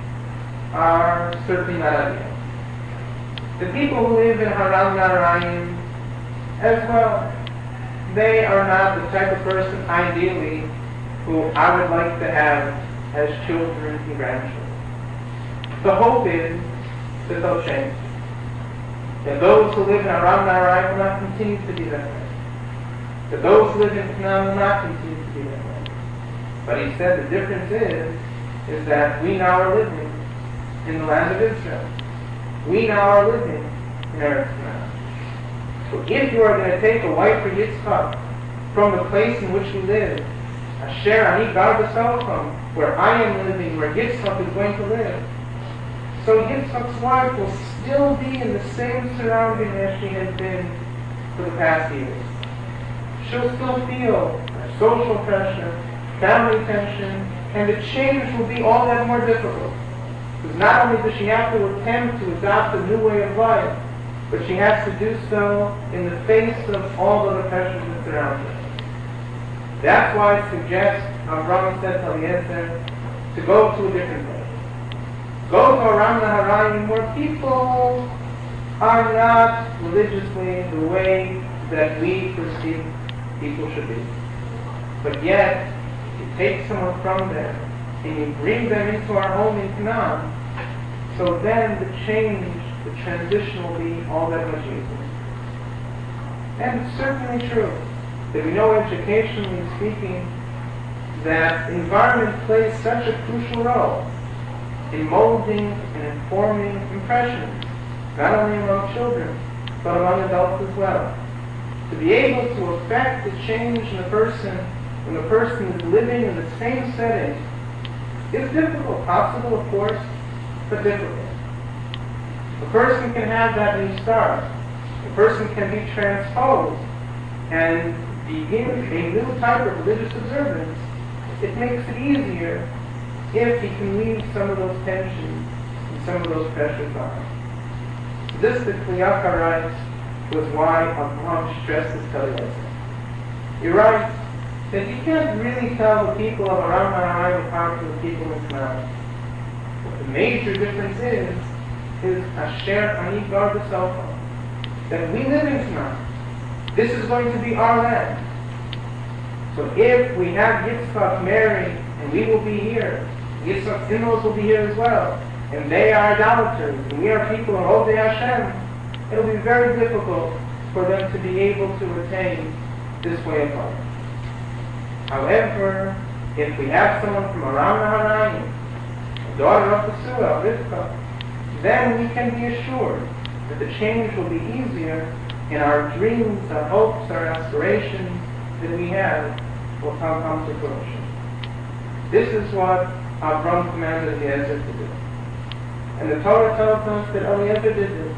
are certainly not ideal. The people who live in Haran Naharaim as well, they are not the type of person, ideally, who I would like to have as children and grandchildren. The hope is that they'll change. That those who live in Haran Naharaim will not continue to be that way. That those who live in Canaan will not continue to be that way. But he said the difference is that we now are living in the land of Israel. We now are living in Eretz Canaan. So if you are going to take a wife for Yitzchak from the place in which we live, Asher Ani Gar B'Sochem, where I am living, where Yitzchak is going to live, so Yitzchak's wife will still be in the same surrounding as she has been for the past years. She'll still feel social pressure, family tension, and the change will be all that more difficult. Because not only does she have to attempt to adopt a new way of life, but she has to do so in the face of all of the pressures that surround her. That's why I suggest, Avraham said to Eliezer, to go to a different place. Go to Haran Naharaim, where people are not religiously the way that we perceive people should be. But yet, you take someone from there, and you bring them into our home in Canaan, so then the change, the transition will be all that much easier. And it's certainly true that we know, educationally speaking, that environment plays such a crucial role in molding and informing impressions, not only among children, but among adults as well. To be able to affect the change in the person when the person is living in the same setting is difficult. Possible, of course, but difficult. A person can have that new start. A person can be transposed and begin a new type of religious observance. It makes it easier if he can leave some of those tensions and some of those pressures behind. This, the Kli Yakar writes, was why Avraham stresses Eliezer. He writes that you can't really tell the people of Haran Naharaim apart from the people in Canaan. What the major difference is Asher Ani Gar B'Sochem, that we live in Canaan. This is going to be our land. So if we have Yitzchak marry, and we will be here, Yitzchak's in-laws will be here as well, and they are idolaters, and we are people of Odei Hashem, it will be very difficult for them to be able to attain this way of life. However, if we have someone from Haran Naharaim, a daughter of Pesuah, Rivka, then we can be assured that the change will be easier, and our dreams, our hopes, our aspirations that we have will come to fruition. This is what Avram commanded Eliezer to do. And the Torah tells us that Eliezer did this.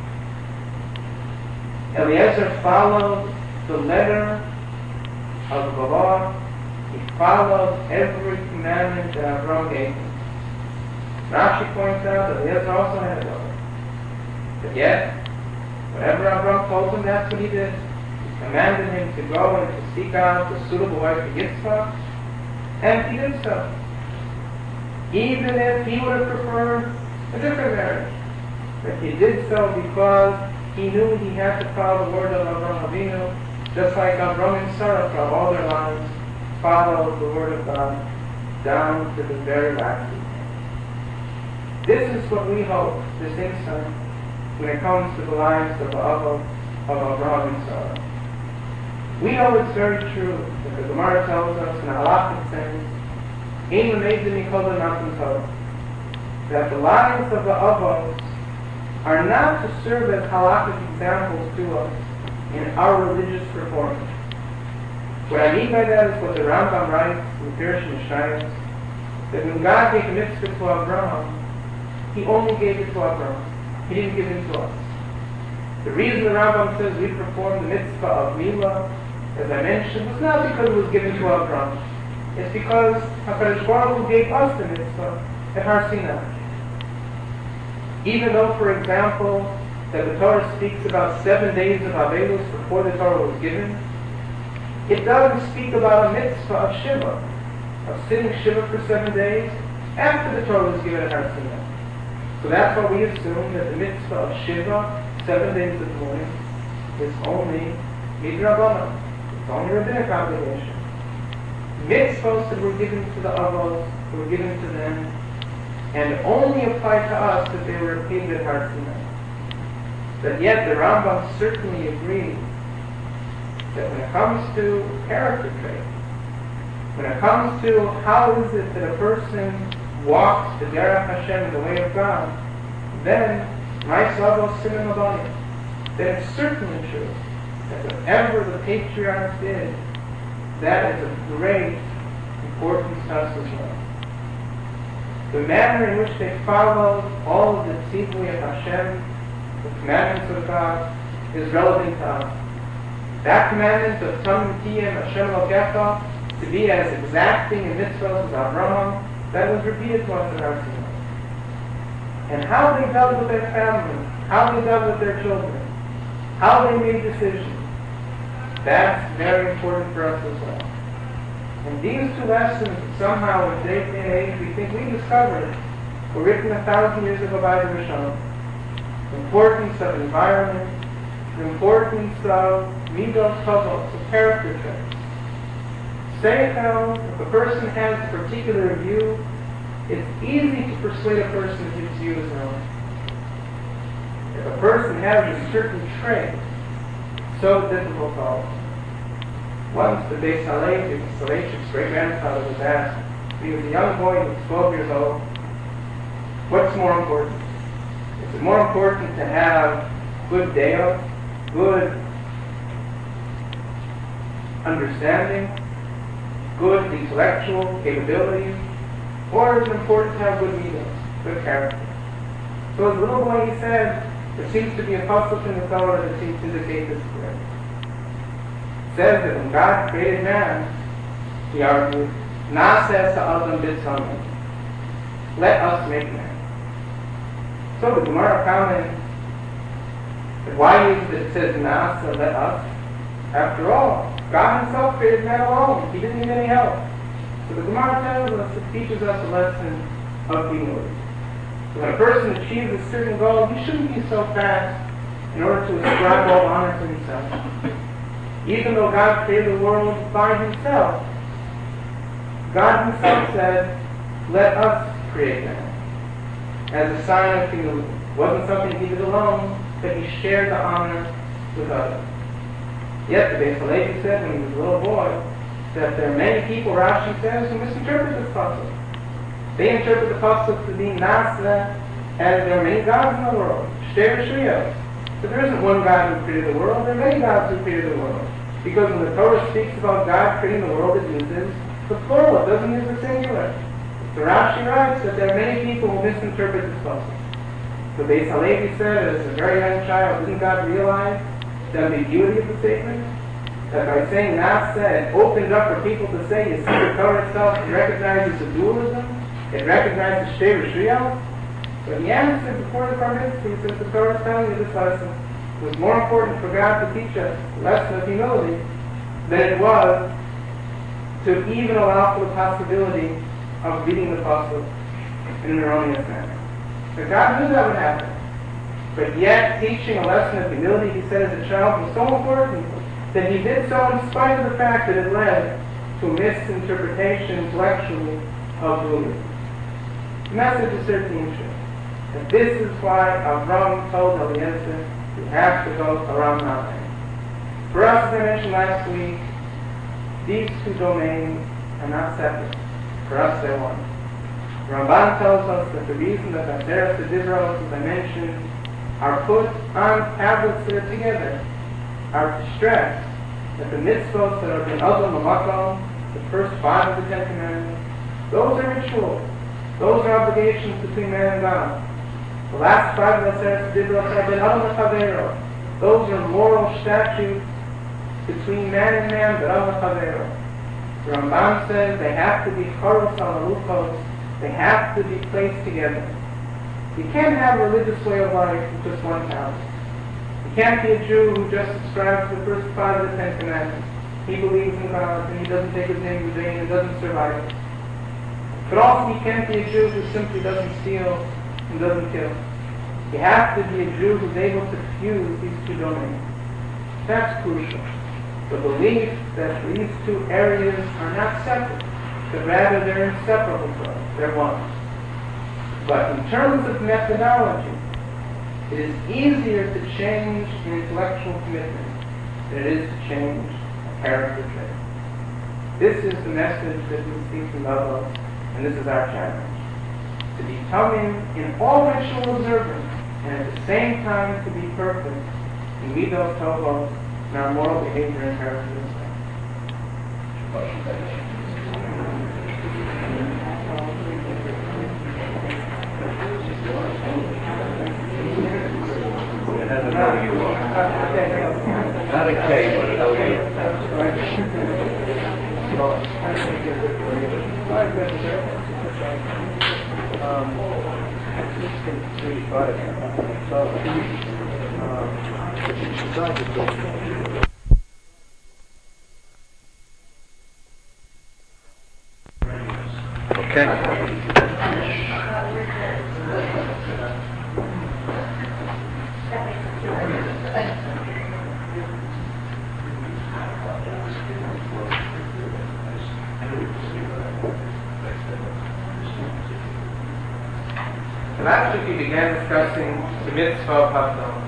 Eliezer followed the letter of the law. He followed every commandment that Avraham gave him. Rashi points out that Eliezer also had a daughter. But yet, whatever Avraham told him, that's what he did. He commanded him to go and to seek out a suitable wife for Yitzchak, and he did so. Even if he would have preferred a different marriage. But he did so because he knew he had to follow the word of Avraham Avinu, just like Avraham and Sarah throughout all their lives followed the word of God down to the very last day. This is what we hold, this insight, when it comes to the lives of Avraham and Sarah. We know it's very true that the Gemara tells us in a halakhic sense, Ein l'meizim mikol matan Torah, that the lives of the Avos are not to serve as halakhic examples to us in our religious performance. What I mean by that is what the Rambam writes in Pirush Mishayos, that when God gave a mitzvah to Avraham, He only gave it to Avraham. He didn't give it to us. The reason the Rambam says we perform the mitzvah of Milah, as I mentioned, was not because it was given to Avraham. It's because HaKadosh Baruch Hu gave us the mitzvah at Har Sinai. Even though, for example, that the Torah speaks about 7 days of Avelus before the Torah was given, it doesn't speak about a mitzvah of Shiva, of sitting Shiva for 7 days after the Torah was given at Har Sinai. So that's why we assume that the mitzvah of Shiva, 7 days of mourning, is only midrabanan. It's only rabbinic obligation. Mitzvahs that were given to the Avos, were given to them, and only apply to us that they were repeated at Har Sinai. But yet the Rambam certainly agrees that when it comes to character traits, when it comes to how is it that a person walks the Derech Hashem in the way of God, then then it's certainly true that whatever the patriarchs did, that is of great importance to us as well. The manner in which they followed all of the tzivui of Hashem, the commandments of God, is relevant to us. That commandment of Tam Tiyem Hashem Elokecha, to be as exacting in mitzvahs as Avraham, that was repeated to us in Har Sinai. And how they dealt with their family, how they dealt with their children, how they made decisions, that's very important for us as well. And these two lessons, somehow in today's day and age, we think we discovered, were written 1,000 years ago by the Rishon. The importance of environment, the importance of midos tovos, of character traits. Seichel, if a person has a particular view, it's easy to persuade a person that his view is wrong. If a person has a certain trait, it's so difficult to alter. Once the Beis Halevich's great-grandfather was asked, he was a young boy, he was 12 years old, what's more important? Is it more important to have good deo, good understanding, good intellectual capabilities, or is it important to have good midos, good character? So as a little boy he said, there seems to be a pasuk in the Torah that seems to indicate this clearly. It says that when God created man, he argued, Na'aseh ha'adam b'tzamein, let us make man. So the Gemara comments that why is it says Na'aseh, let us? After all, God himself created man alone. He didn't need any help. So the Gemara tells us, it teaches us a lesson of humility. So when a person achieves a certain goal, he shouldn't be so fast in order to ascribe all honor to himself. Even though God created the world by himself, God himself said, let us create man, as a sign of humility. It wasn't something he did alone, but he shared the honor with others. Yet the Beis Halevi said when he was a little boy, that there are many people, Rashi says, who misinterpret this pasuk. They interpret the pasuk to be Na'aseh, as there are many gods in the world, Shtei Rishuyos. But there isn't one God who created the world, there are many gods who created the world. Because when the Torah speaks about God creating the world, it uses the plural, it doesn't use the singular. The Rashi writes that there are many people who misinterpret this pasuk. So Beis Halevi said, as a very young child, didn't God realize the ambiguity of the statement? That by saying Nasa, it opened up for people to say, you see, the Torah itself, it recognizes the dualism, it recognizes Shtei Rishuyos. But he answered before the Bar Mitzvah, he says, the Torah is telling you this lesson. It was more important for God to teach us the lesson of humility than it was to even allow for the possibility of reading the puzzle in an erroneous manner. So God knew that would happen. But yet, teaching a lesson of humility, he said as a child, was so important that he did so in spite of the fact that it led to a misinterpretation intellectually of dualism. The message is certainly true. And this is why Avram told Eliezer, you have to go around mountain. For us, as I mentioned last week, these two domains are not separate. For us, they're one. Ramban tells us that the reason that the Aseret Dibros, as I mentioned, are put on tablets that are together are to stress that the mitzvot that are in Adam Lamakom, the first 5 of the 10 Commandments, those are rituals. Those are obligations between man and God. The last 5 of the Aseret Dibros have been Adam Chavero. Those are moral statutes between man and man, but Adam Chavero. The Ramban says they have to be Choros al they have to be placed together. You can't have a religious way of life with just one house. You can't be a Jew who just subscribes to the first 5 of the 10 Commandments. He believes in God and he doesn't take his name in vain and doesn't survive it. But also you can't be a Jew who simply doesn't steal and doesn't kill. You have to be a Jew who's able to fuse these two domains. That's crucial. The belief that these two areas are not separate, but rather they're inseparable from us. They're one. But in terms of methodology, it is easier to change an intellectual commitment than it is to change a character trait. This is the message that we seek to love us, and this is our challenge. To become in all ritual observance, and at the same time to be perfect in midos tovos, in our moral behavior and character. Has a W on it. Not a K, but a Last week we began discussing the mitzvah of Havdalah.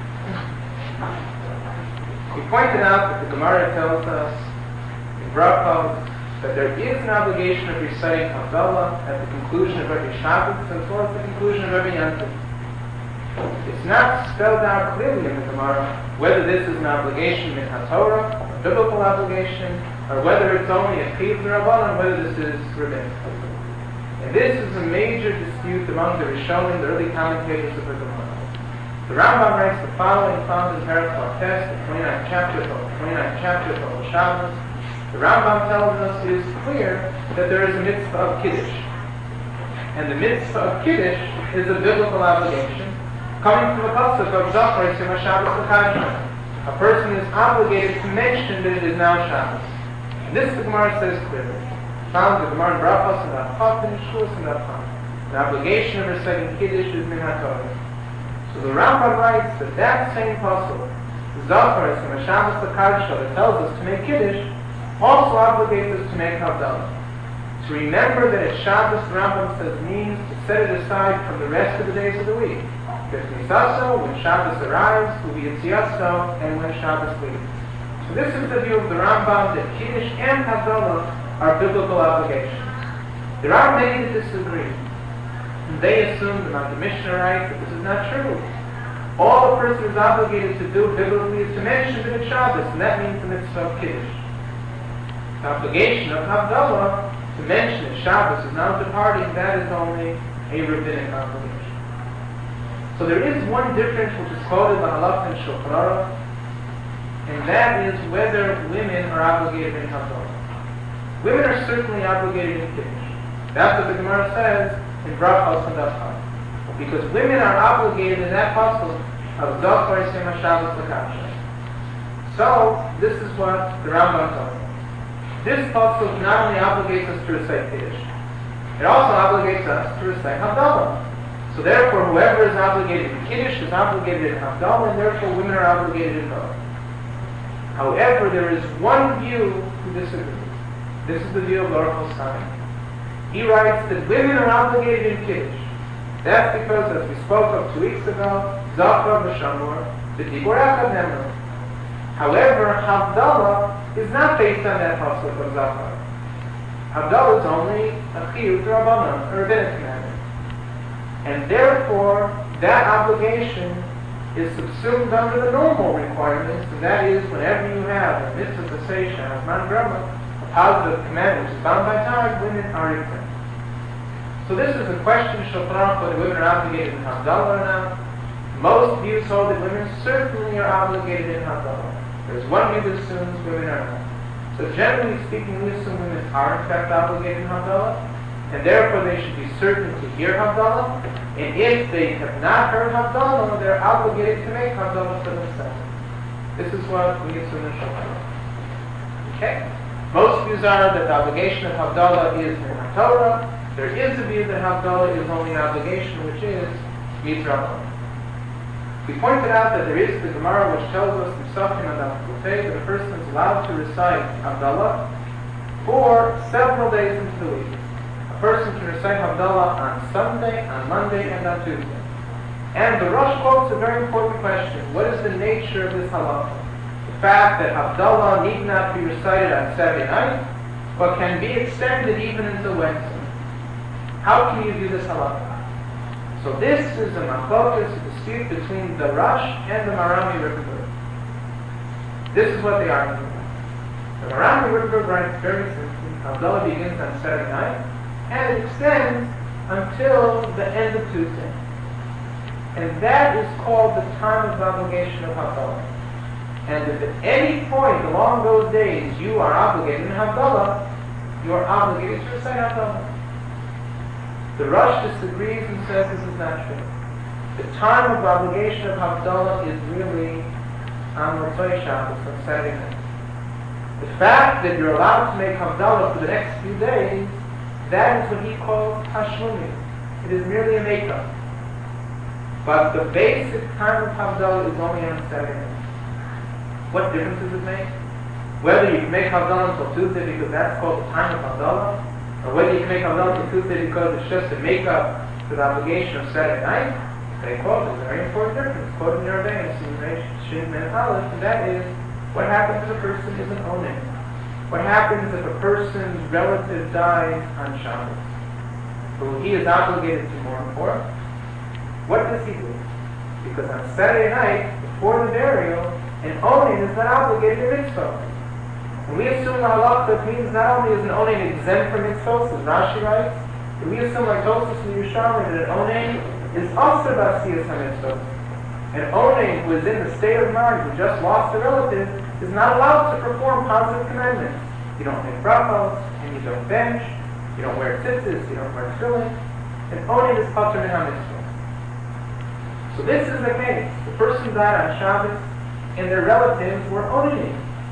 We pointed out that the Gemara tells us in Brachos that there is an obligation of reciting Havdalah at the conclusion of every Shabbos as well as the conclusion of every Yom Tov. It's not spelled out clearly in the Gemara whether this is an obligation in HaTorah, a biblical obligation, or whether it's only a Chiyuv D'Rabbanan, whether this is rabbinic. And this is a major dispute among the Rishonim, the early commentators of the Gemara. The Rambam writes the following, found in Perek Laches, the 29th chapter of Shabbos. The Rambam tells us it is clear that there is a mitzvah of Kiddush. And the mitzvah of Kiddush is a biblical obligation, coming from the pasuk of Zachar Yom HaShabbos L'Chadshon. A person is obligated to mention that it is now Shabbos. And this the Gemara says clearly. Found the Gemara in Brachos and Daf and Yeshuas and Daf. The obligation of reciting Kiddush is min HaTorah. So the Rambam writes that that same pasuk, Zachar Yom HaShabbos L'Chadshon, that tells us to make Kiddush, also obligates us to make Havdalah. To remember that at Shabbos, the Rambam says, means to set it aside from the rest of the days of the week. B'chnisaso, when Shabbos arrives, u'b'yitziaso, and when Shabbos leaves. So this is the view of the Rambam that Kiddush and Havdalah are biblical obligations. There are many that disagree. And they assume, the Mishnah writes, that this is not true. All a person is obligated to do biblically is to mention that it's Shabbos, and that means the mitzvah of Kiddush. The obligation of Havdalah to mention that Shabbos is not departing, that is only a rabbinic obligation. So there is one difference which is quoted by Halach and Shulchan Aruch, and that is whether women are obligated in Havdalah. Women are certainly obligated in Kiddush. That's what the Gemara says in Brachos and Dafai. Because women are obligated in that pasuk of Zachar Yisem HaShabbos L'Kasha. So, this is what the Rambam tells us. This pasuk not only obligates us to recite Kiddush, it also obligates us to recite Havdalah. So therefore, whoever is obligated in Kiddush is obligated in Havdalah, and therefore women are obligated in both. However, there is one view who disagrees. This is the view of Baruch Hossein. He writes that women are obligated in Kiddush. That's because, as we spoke of 2 weeks ago, Zachar v'Shamor, v'Dibur Echad Nemar. However, Havdalah is not based on that pasuk of Zachar. Havdalah is only a chiyuv d'Rabbanan, a rabbinic commandment. And therefore, that obligation is subsumed under the normal requirements, and that is, whenever you have a mitzvah sensation, as man grama, a positive commandment which is bound by time, women are exempt. So this is a question, Shulchan Aruch, whether women are obligated in Havdalah or not. Most views hold that women certainly are obligated in Havdalah. There's one view that assumes women are not. So generally speaking, we assume women are in fact obligated in Havdalah, and therefore they should be certain to hear Havdalah, and if they have not heard Havdalah, they're obligated to make Havdalah for themselves. This is what we assume in Shulchan Aruch. Okay? Most views are that the obligation of Havdalah is in Torah. There is a view that Havdalah is only an obligation, which is midrabanan. We pointed out that there is the Gemara which tells us in Safin and Daf that a person is allowed to recite Havdalah for several days into the week. A person can recite Havdalah on Sunday, on Monday, and on Tuesday. And the Rosh quotes a very important question. What is the nature of this halacha? The fact that Havdalah need not be recited on Saturday night, but can be extended even until Wednesday. How can you do this halacha? So this is a machlokas, a dispute between the Rosh and the Marami Rippenberg. This is what they argue about. The Marami Rippenberg writes very simply, Havdalah begins on Saturday night, and it extends until the end of Tuesday. And that is called the time of obligation of Havdalah. And if at any point along those days you are obligated in Havdalah, you are obligated to recite Havdalah. The Rosh disagrees and says this is not true. The time of obligation of Havdalah is really on Motzei Shabbos, on Saturday night. The fact that you're allowed to make Havdalah for the next few days, that is what he calls Hashlumi. It is merely a makeup. But the basic time of Havdalah is only on Saturday night. What difference does it make? Whether you can make Havdalah until Tuesday because that's called the time of Havdalah, or whether you can make Havdalah until Tuesday because it's just a makeup for the obligation of Saturday night, they quote a very important difference. Quoted in Yerubim, and that is, what happens if a person is an onen? What happens if a person's relative dies on Shabbos, who he is obligated to mourn for? What does he do? Because on Saturday night, before the burial, an onen is not obligated to mitzvah. And we assume the halakha means not only is an onen exempt from mitzvahs, as Rashi writes, but we assume like Tosfos and Yerushalmi that an onen is also b'asiyas ha-mitzvahs. An onen who is in the state of mind, who just lost a relative, is not allowed to perform positive commandments. You don't make brachos, and you don't bench, you don't wear tzitzis, you don't wear tefillin. An onen is patur min ha-mitzvahs. So this is the case. The person died on Shabbos, and their relatives were onening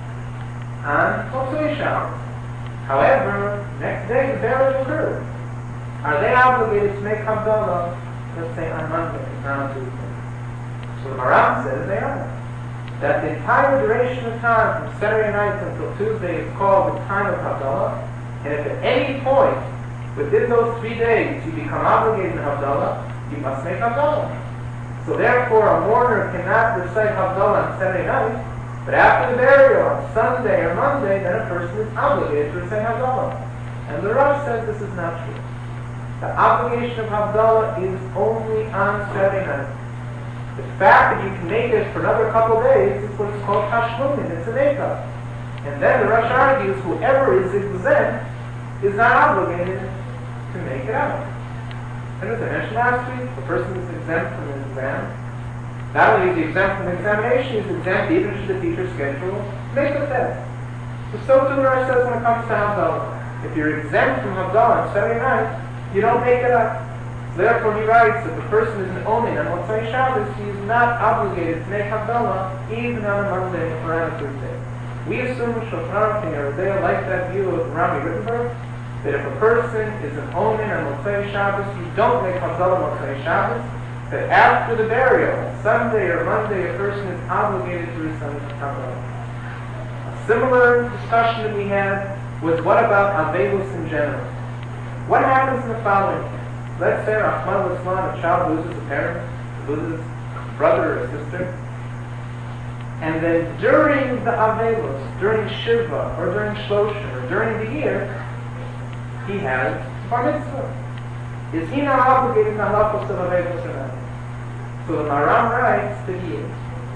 on Motzei Shabbos. However, next day the burial occurred. Are they obligated to make Havdalah, let's say on Monday, not on Tuesday? So the Maram says they are. That the entire duration of time from Saturday night until Tuesday is called the time of Havdalah, and if at any point within those 3 days you become obligated in Havdalah, you must make Havdalah. So therefore a mourner cannot recite Havdalah on Saturday night, but after the burial on Sunday or Monday, then a person is obligated to recite Havdalah. And the Rosh says this is not true. The obligation of Havdalah is only on Saturday night. The fact that you can make it for another couple of days is what is called Tashlumin, it's a makeup. And then the Rosh argues whoever is exempt is not obligated to make it out. And as I mentioned last week, the person is exempt from an exam. Not only is he exempt from examination, he's exempt even should the teacher schedule make a test. So too Rosh says when it comes to Havdalah. If you're exempt from Havdalah on Saturday night, you don't make it up. Therefore he writes that the person is an Omen on Motzei Shabbos, he is not obligated to make Havdalah even on a Monday or on a Tuesday. We assume Shulchan Aruch and Yerodea like that view of Rami Rittenberg, that if a person is an Omen on Motzei Shabbos, you don't make Havdalah Motzei Shabbos, that after the burial, Sunday or Monday, a person is obligated to recite Havdalah. A similar discussion that we had was what about Avelos in general? What happens in the following case? Let's say, Rahman al-Islam, a child loses a parent, loses a brother or a sister, and then during the Avelos, during Shiva, or during Shloshim, or during the year, he has Bar Mitzvah. Is he now obligated to halachos of Avelos or not? So the Maram writes that he is.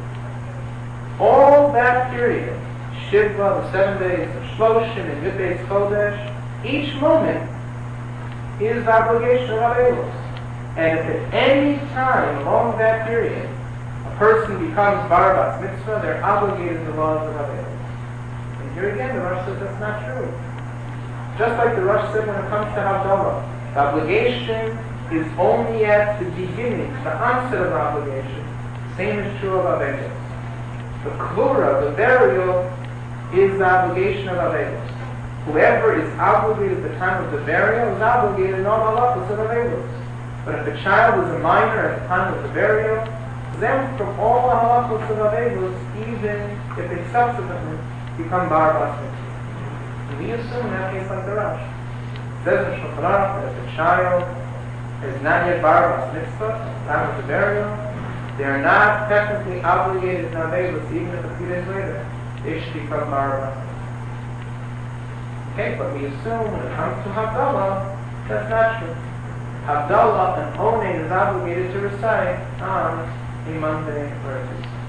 All that period, Shiva, the 7 days of Shloshim and Yud Beis Kodesh, each moment is the obligation of Avelos. And if at any time along that period a person becomes Bar Bas Mitzvah, they're obligated to the laws of Avelos. And here again the Rosh says that's not true. Just like the Rosh said when it comes to Havdalah, the obligation is only at the beginning, the onset of the obligation. Same is true of Avelos. The Klura, the burial, is the obligation of Avelos. Whoever is obligated at the time of the burial is obligated in all halachos of Avelos. But if the child is a minor at the time of the burial, exempt from all the halachos of Avelos, even if they subsequently become Bar Bas Mitzvah. And we assume in that case like the Rosh. It says in Shulchan Aruch that if the child is not yet Bar Bas Mitzvah at the time of the burial, they are not technically obligated in Avelos, even if a few days later they should become Bar Bas Mitzvah. Okay, but we assume when it comes to Havdalah, that's not true. Havdalah, an Onen is obligated to recite on a Monday or a Tuesday.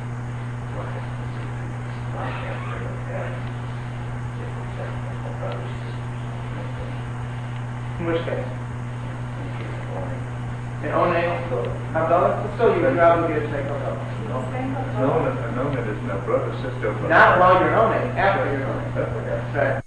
In which case? In Onen, Havdalah, still you are obligated to make Havdalah. No, that is no brother, sister. Not while you're Onen, after you're Onen. Right.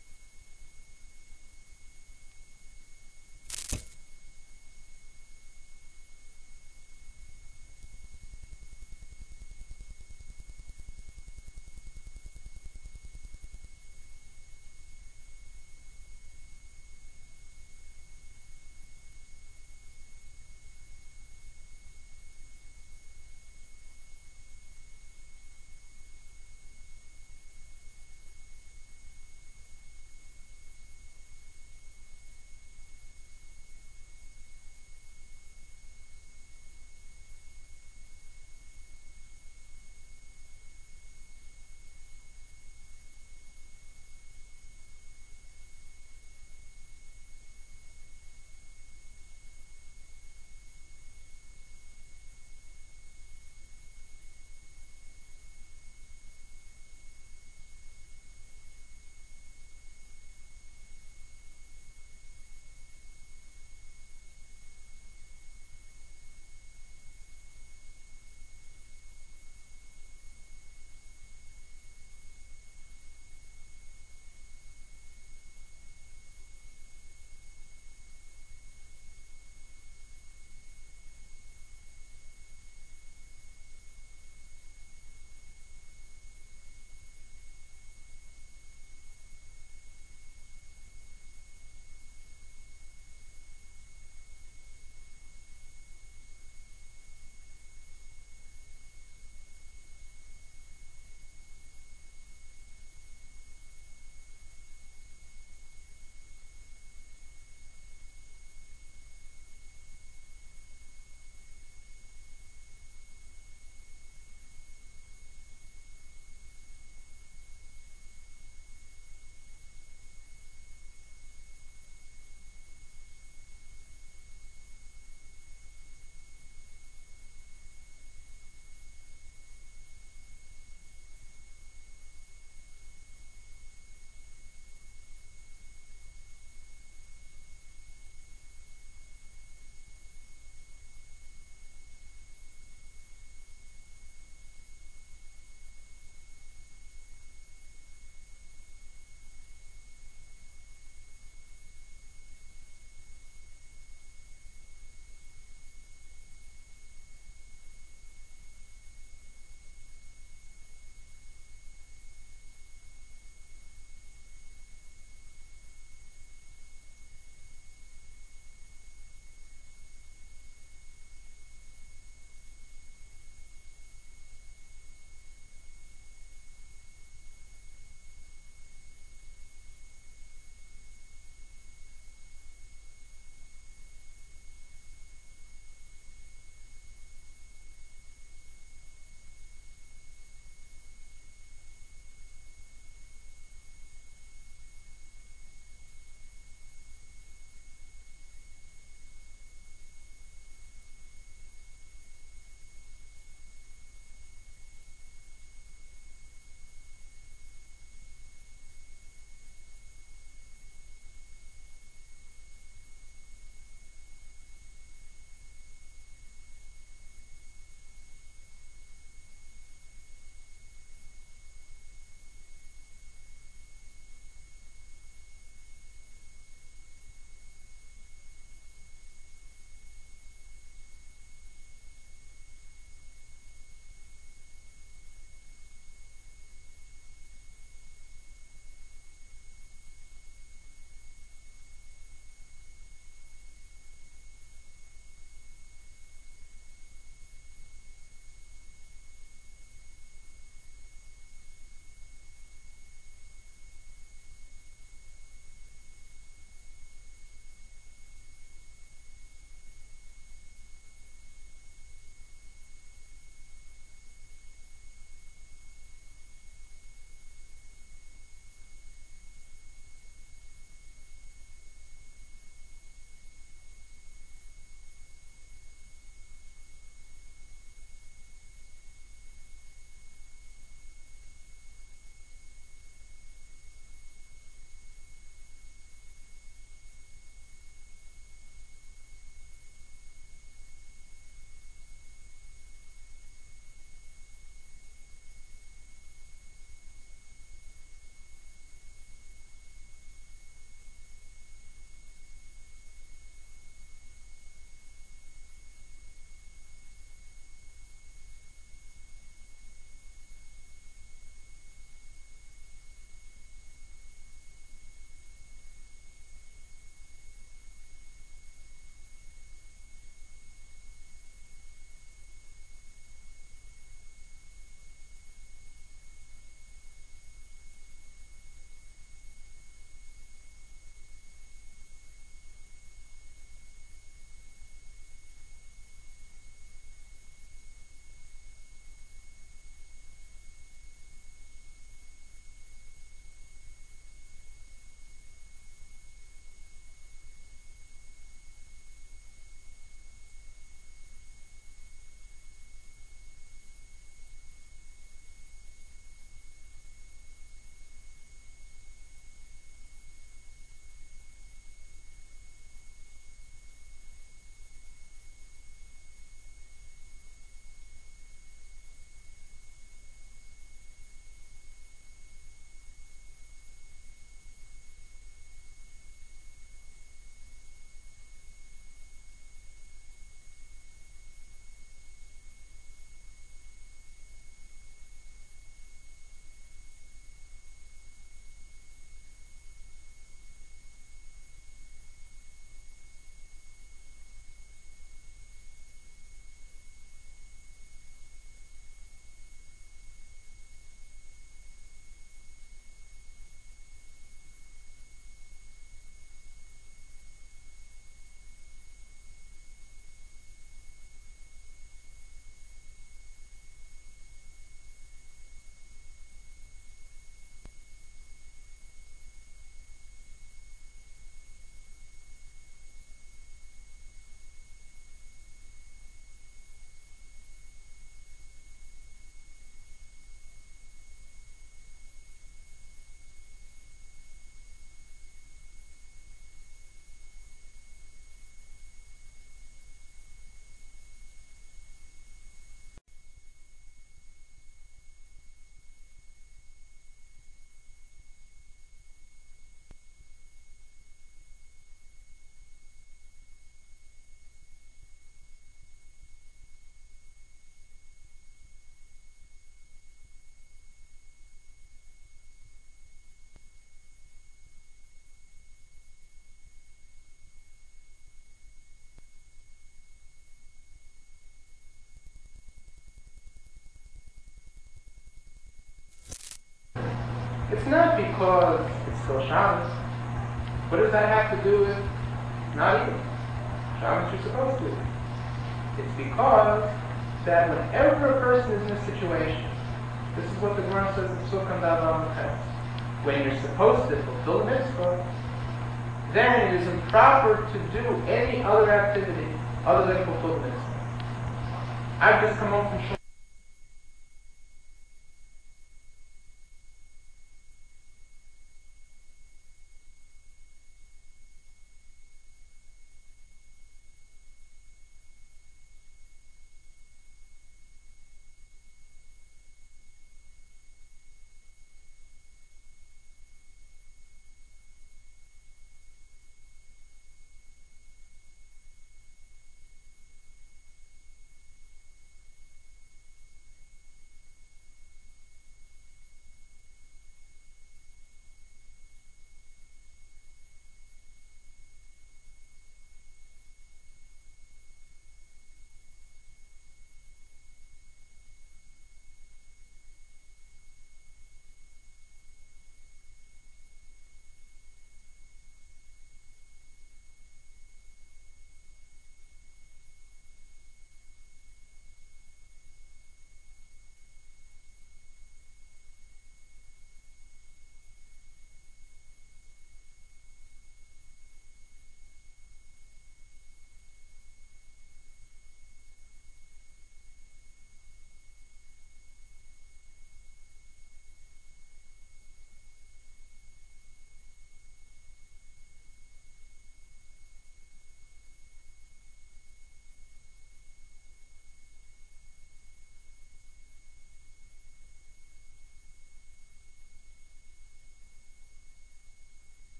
It's not because it's still Shabbos. What does that have to do with not eating? Shabbos you're supposed to. It's because that whenever a person is in a situation, this is what the Gemara says in Sukkah Davar Mechetz, when you're supposed to fulfill the mitzvah, then it is improper to do any other activity other than fulfill the mitzvah. I've just come home from shul.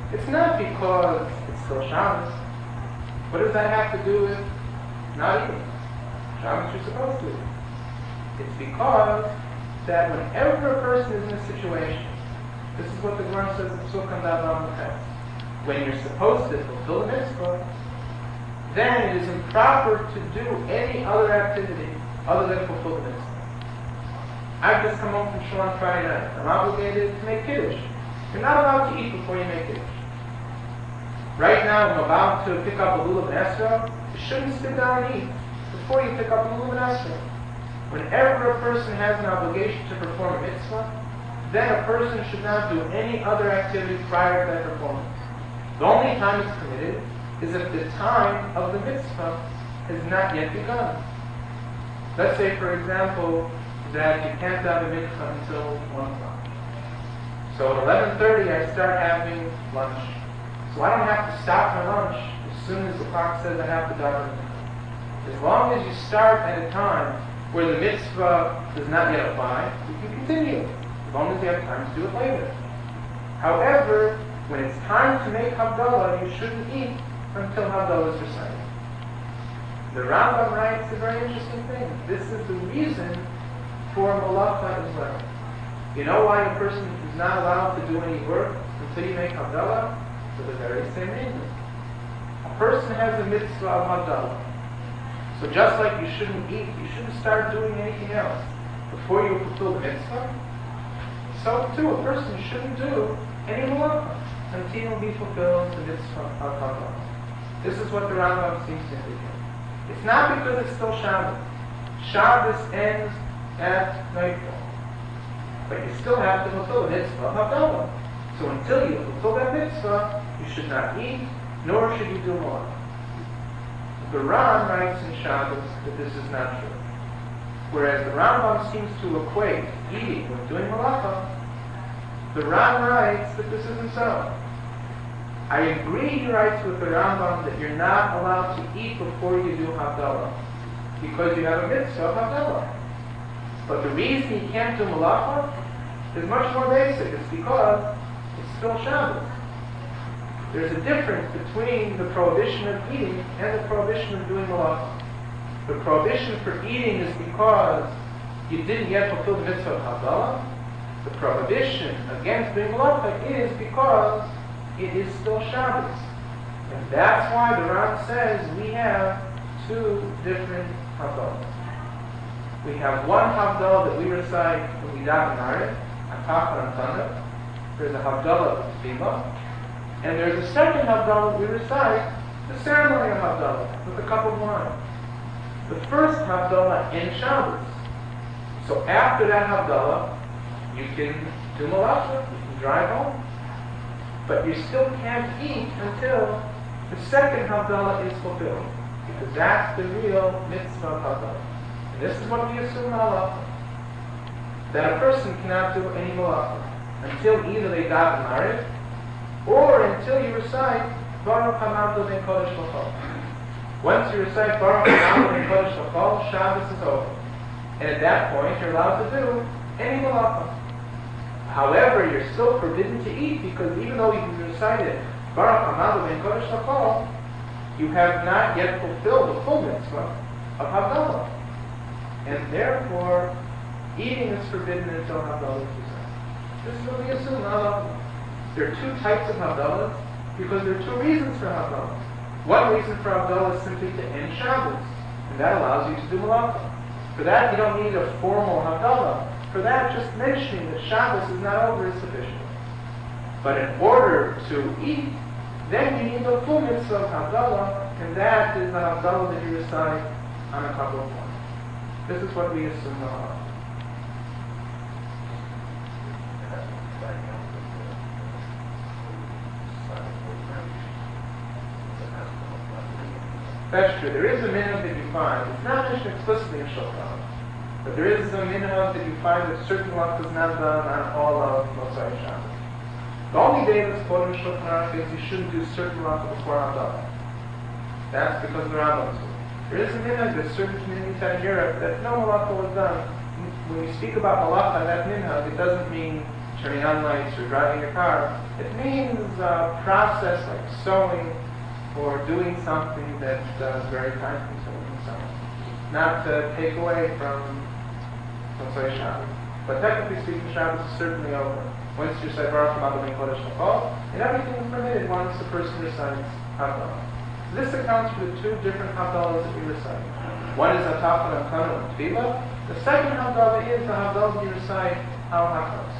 It's not because it's still Shabbos. What does that have to do with not eating? Shabbos you're supposed to eat. It's because that whenever a person is in a situation, this is what the Gemara says in Psukim Davam Ches. When you're supposed to fulfill the mitzvah, then it is improper to do any other activity other than fulfill the mitzvah. I've just come home from Shul on Friday night. I'm obligated to make Kiddush. You're not allowed to eat before you make Kiddush. Right now, I'm about to pick up a lulav and esrog. You shouldn't sit down and eat before you pick up a lulav and esrog. Whenever a person has an obligation to perform a mitzvah, then a person should not do any other activity prior to that performance. The only time it's permitted is if the time of the mitzvah has not yet begun. Let's say, for example, that you can't have a mitzvah until 1 o'clock. So at 11:30 I start having lunch. So I don't have to stop my lunch as soon as the clock says I have to daven. As long as you start at a time where the mitzvah does not yet apply, you can continue, as long as you have time to do it later. However, when it's time to make Havdalah, you shouldn't eat until Havdalah is recited. The Rambam writes a very interesting thing. This is the reason for Malacha as well. You know why a person is not allowed to do any work until you make Havdalah? For the very same reason. A person has a mitzvah of Havdalah. So just like you shouldn't eat, you shouldn't start doing anything else before you fulfill the mitzvah, so too a person shouldn't do any malacha until he fulfills the mitzvah of Havdalah. This is what the Rambam seems to indicate. It's not because it's still Shabbos. Shabbos ends at nightfall. But you still have to fulfill the mitzvah of Havdalah. So until you fulfill that mitzvah, you should not eat, nor should you do malacha. The Ran writes in Shabbos that this is not true. Whereas the Rambam seems to equate eating with doing malacha, the Ran writes that this isn't so. I agree, he writes with the Rambam, that you're not allowed to eat before you do Havdalah, because you have a mitzvah of Havdalah. But the reason you can't do malacha is much more basic. It's because it's still Shabbos. There's a difference between the prohibition of eating and the prohibition of doing malacha. The prohibition for eating is because you didn't yet fulfill the mitzvah of Havdalah. The prohibition against doing malacha is because it is still Shabbos. And that's why the Ran says we have two different Havdalahs. We have one Havdalah that we recite when we daven Arif, Atach and Antana. There's a Havdalah of Tefillah. And there's a second Havdalah we recite, the ceremony of Havdalah, with a cup of wine. The first Havdalah ends Shabbos. So after that Havdalah, you can do malacha, you can drive home. But you still can't eat until the second Havdalah is fulfilled. Because that's the real mitzvah of Havdalah. And this is what we assume in halacha. That a person cannot do any malacha until either they daven Arif, or until you recite Baruch Hamadu Ben Kodesh L'chol. Once you recite Baruch Hamadu Ben Kodesh L'chol, Shabbos is over. And at that point, you're allowed to do any malacha. However, you're still forbidden to eat, because even though you've recited Baruch Hamadu Ben Kodesh L'chol, you have not yet fulfilled the full mitzvah of Havdalah. And therefore, eating is forbidden until Havdalah is recited. This is what we assume in halacha. There are two types of Havdalah because there are two reasons for Havdalah. One reason for Havdalah is simply to end Shabbos, and that allows you to do malacha. For that, you don't need a formal Havdalah. For that, just mentioning that Shabbos is not over is sufficient. But in order to eat, then you need the full mitzvah of Havdalah, and that is the Havdalah that you recite on a cup of wine. This is what we assume in halacha. That's true. There is a minhag that you find. It's not mentioned explicitly in Shulchan Aruch, but there is a minhag that you find that certain malacha is not done on all of Motzei Shabbos. The only day that's quoted in Shulchan Aruch is you shouldn't do certain malacha before Havdalah. That's because the Rambam says. There is a minhag that certain communities had in Europe that no malacha was done. When you speak about malacha, that minhag, it doesn't mean turning on lights, or driving your car. It means a process like sewing or doing something that's very time-consuming. So, not to take away from Motzei Shabbos. But technically speaking, Shabbos is certainly over. Once you say Baruch Adonai Kodesh L'Kol, and everything is permitted once the person recites Havdalah. So this accounts for the two different Havdalahs that we recite. One is Atachon and Kanu and Tefillah. The second Havdalah is the Havdalah you recite Al Hakos.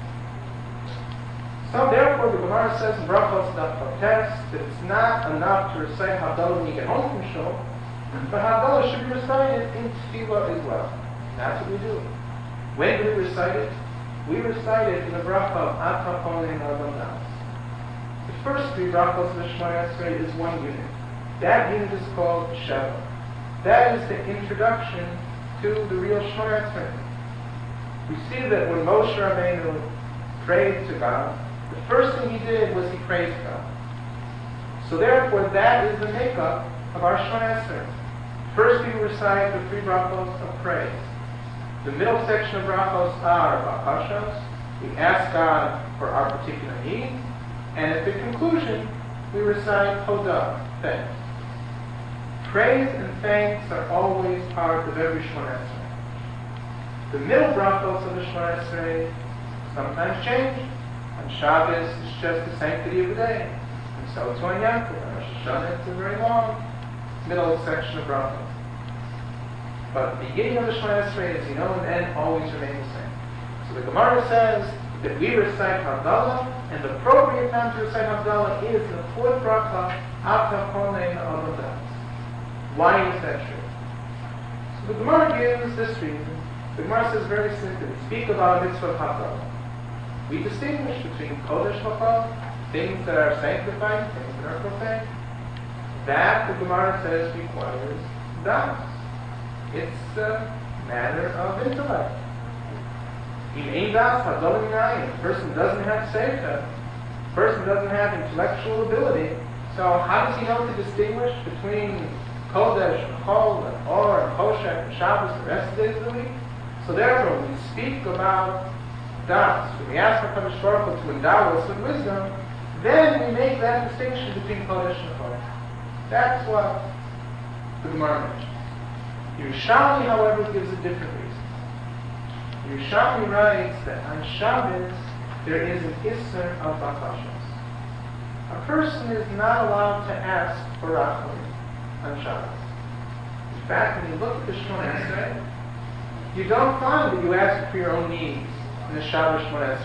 So therefore, the Gemara says in Brachos Daf Tes that it's not enough to recite Havdalah when you get home from Shul, but Havdalah should be recited in Tefillah as well. That's what we do. When do we recite it? We recite it in the bracha of Atachon and Adonai. The first three brachos of the Shema Esrei is one unit. That unit is called Sheva. That is the introduction to the real Shema Esrei. We see that when Moshe Rabbeinu prayed to God, the first thing he did was he praised God. So therefore, that is the makeup of our Shema Esrei. First we recite the three brachos of praise. The middle section of brachos are bakashos. We ask God for our particular needs, and at the conclusion, we recite Todah, thanks. Praise and thanks are always part of every Shemona Esrei. The middle brachos of the Shemona Esrei sometimes change. On Shabbos, it's just the sanctity of the day, and so it's on Yom Kippur. On Rosh Hashanah, it's a very long middle section of brachos. But the beginning of the Shemona Esrei, as you know, and the end always remain the same. So the Gemara says that we recite Havdalah, and the appropriate time to recite Havdalah is the fourth bracha, Atachon and Adonai. Why is that true? So the Gemara gives this reason. The Gemara says very simply, speak about a mitzvah of Havdalah. We distinguish between Kodesh L'Kol, things that are sanctified, things that are profane. That, the Gemara says, requires das. It's a matter of intellect. A person doesn't have seicha. A person doesn't have intellectual ability. So how does he know to distinguish between Kodesh and Chol and Or and Choshech and Shabbos and the rest of the days of the week? So therefore, when we speak about das, when we ask HaKadosh Baruch Hu to endow us with wisdom, then we make that distinction between Kodesh and Chol. That's what the Gemara mentions. Yerushalmi, however, gives a different reason. Yerushalmi writes that on Shabbos there is an Isser of Bakashos. A person is not allowed to ask for Rachman on Shabbos. In fact, when you look at the Shemona Esrei, you don't find that you ask for your own needs in the Shabbos Shemona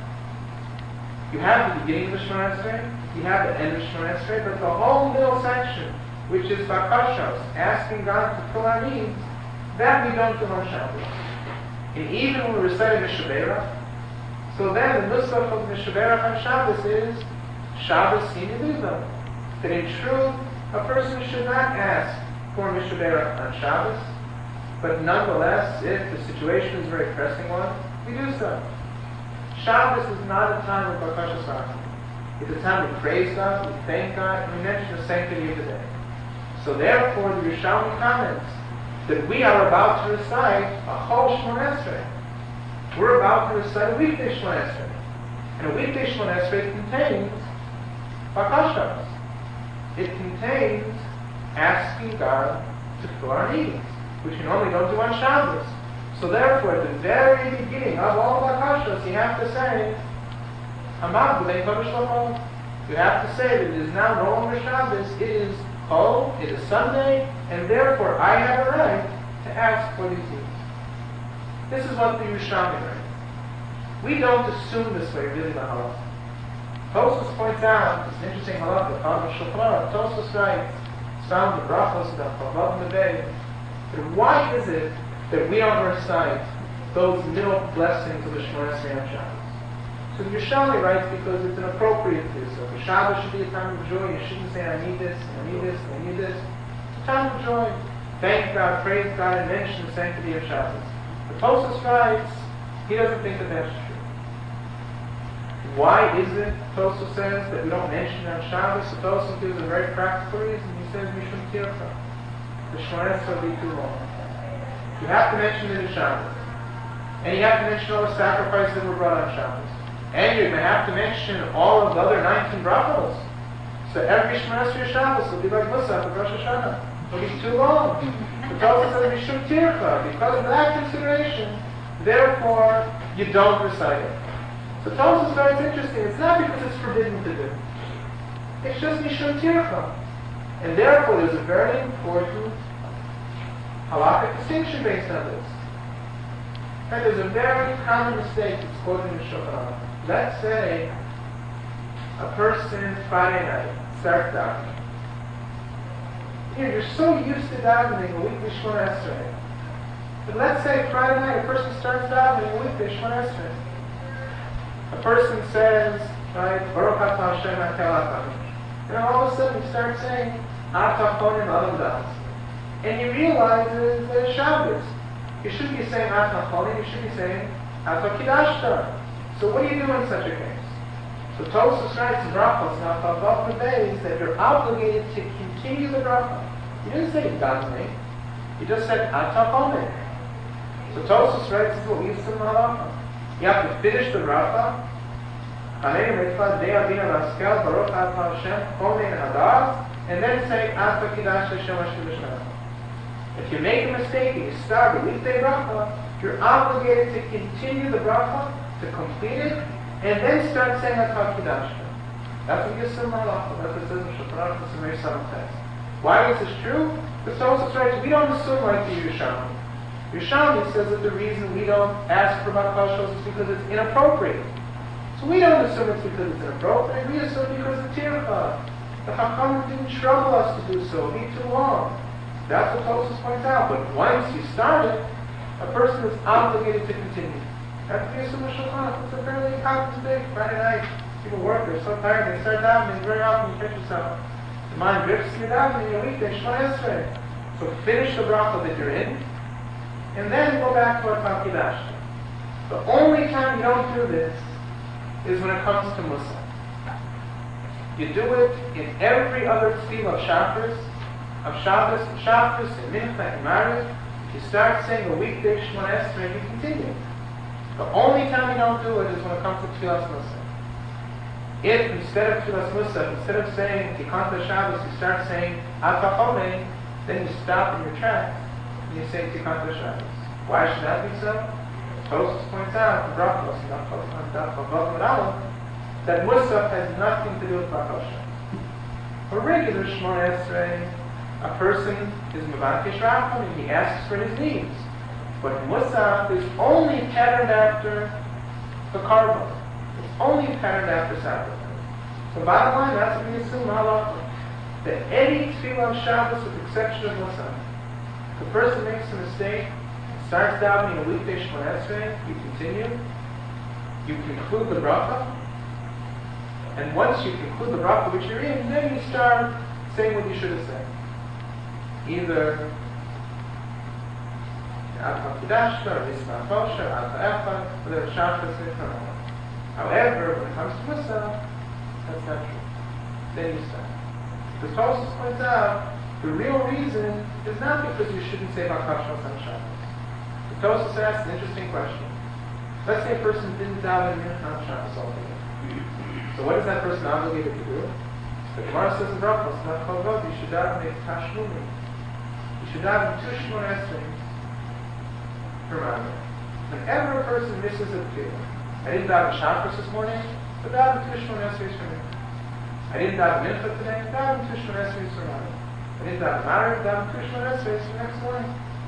Esrei. You have the beginning of the Shemona Esrei, you have the end of the Shemona Esrei, but the whole middle section, which is Bakashos, asking God to fill our needs, that we don't do on Shabbos. And even when we recite Mishnah Berurah, so then the nusach of Mishnah Berurah on Shabbos is Shabbos Sini Liza. That in truth, a person should not ask for Mishnah Berurah on Shabbos, but nonetheless, if the situation is a very pressing one, we do so. Shabbos is not a time of Bakashos Rachman. It's a time to praise God, we thank God, and we mention the sanctity of the day. So therefore, the Yerushalmi comments that we are about to recite a whole Shemona Esrei. We're about to recite a weekday Shemona Esrei. And a weekday Shemona Esrei contains Bakashos. It contains asking God to fill our needs, which we normally don't do on Shabbos. So therefore, at the very beginning of all Bakashos, you have to say, Amad B'nei Kodesh L'Kol. You have to say that it is now no longer Shabbos, it is Kol, it is Sunday, and therefore I have a right to ask for these needs. This is what the Yerushalmi writes. We don't assume this way really in the halacha. Tosfos points out, it's an interesting halacha, found in Shulchan Aruch. Tosfos writes, it's found in Brachos and Chavav and Levei, that why is it that we don't recite those middle blessings of the Shemona Esrei on Shabbos? So the Yerushalmi writes because it's an appropriate use. So the Shabbos should be a time of joy. You shouldn't say, I need this, I need this, I need this. It's a time of joy. Thank God, praise God, and mention the sanctity of Shabbos. But Tosfos writes, he doesn't think that that's true. Why is it, Tosfos says, that we don't mention it on Shabbos? So Tosfos gives a very practical reason. He says we shouldn't hear from. The Shemona Esrei will be too long. You have to mention it on Shabbos. And you have to mention all the sacrifices that were brought on Shabbos. And you're going to have to mention all of the other 19 brachos. So every Shemona Esrei Shabbos will be like Musaf of Rosh Hashanah. It'll be too long. The Torah says Mishum Tircha. Because of that consideration, therefore, you don't recite it. So Torah says it's interesting. It's not because it's forbidden to do. It's just Mishum Tircha. And therefore, there's a very important halakhic distinction based on this. And there's a very common mistake that's quoted in the Shulchan Aruch. Let's say a person Friday night starts davening. You're so used to davening a weekly Shemona Esrei. But let's say Friday night a person starts davening a weekly Shemona Esrei. A person says, right, Baruch Atah Hashem HaKel. And all of a sudden he starts saying, Atah Chonim Adam Das. And he realizes that it's Shabbos. You shouldn't be saying Atah Chonim, you should be saying Atah Kidashta. So what do you do in such a case? So Tosfos writes in Brachos, now Chavav Beis, that you're obligated to continue the bracha. You didn't say davening. You just said Atah Chonim. So Tosfos writes, this is what we used to know. You have to finish the bracha. And then say Atah Kidash Hashem Hashem Hashem. If you make a mistake and you start the weekday bracha, you're obligated to continue the bracha, to complete it, and then start saying Atah Kidash. That's what Yisrael Malach, that's what it says in Shulchan Aruch, it's a very subtle text. Why is this true? Because Tosfos writes, we don't assume like the Yerushalmi. Yerushalmi says that the reason we don't ask for Bakashos is because it's inappropriate. So we don't assume it's because it's inappropriate, we assume because it's tircha. The Chachamim didn't trouble us to do so, it'd be too long. That's what Tosfos points out. But once you start it, a person is obligated to continue. That's the Yisrael Shulchan. It's a fairly common mistake. Friday night, people work, they're so tired, they start davening, very often you catch yourself. The mind drifts to your davening, you're weekday, Shemona Esrei. So finish the bracha that you're in, and then go back to Atah Kidash. The only time you don't do this is when it comes to Musaf. You do it in every other tefillah of Shabbos, and Mincha, and Mariv. If you start saying a weekday Shemona Esrei, you continue. The only time you don't do it is when it comes to Tfilas Musaf. If instead of Tfilas Musaf, instead of saying Tikanta Shabbos, you start saying Atah Chonim, then you stop in your tracks and you say Tikanta Shabbos. Why should that be so? Tosfos points out in Brachos, that Musaf has nothing to do with Bakasha. For regular Shemona Esrei, a person is Mevakesh Racham and he asks for his needs. But Musaf is only patterned after the carbon. It's only patterned after sacrifice. So bottom line, that's what we assume halacha. That any tefillah of Shabbos, with the exception of Musaf, if a person makes a mistake, starts davening a weekday Shemona Esrei, you continue, you conclude the bracha, and once you conclude the bracha which you're in, then you start saying what you should have said. Either Atah Kidashta, or Yisma Fosha, or Atah Echad, whatever Shabbos is. However, when it comes to Musaf, that's not true. Then you stop. The Tosfos points out, the real reason is not because you shouldn't say Bakashos on Shabbos. The Tosfos asks an interesting question. Let's say a person didn't daven Mincha on Shabbos altogether. So what is that person obligated to do? The Gemara says in Brachos, not Chavod, you should daven a Tashmumi. You should daven 2 Shemona Esrei per month. Whenever a person misses a tefillah, I didn't daven Shabbos this morning, but daven 2 Shemona Esrei for me. I didn't daven Mincha today, daven 2 Shemona Esrei for money. I didn't daven Mariv, daven 2 Shemona Esrei for next morning.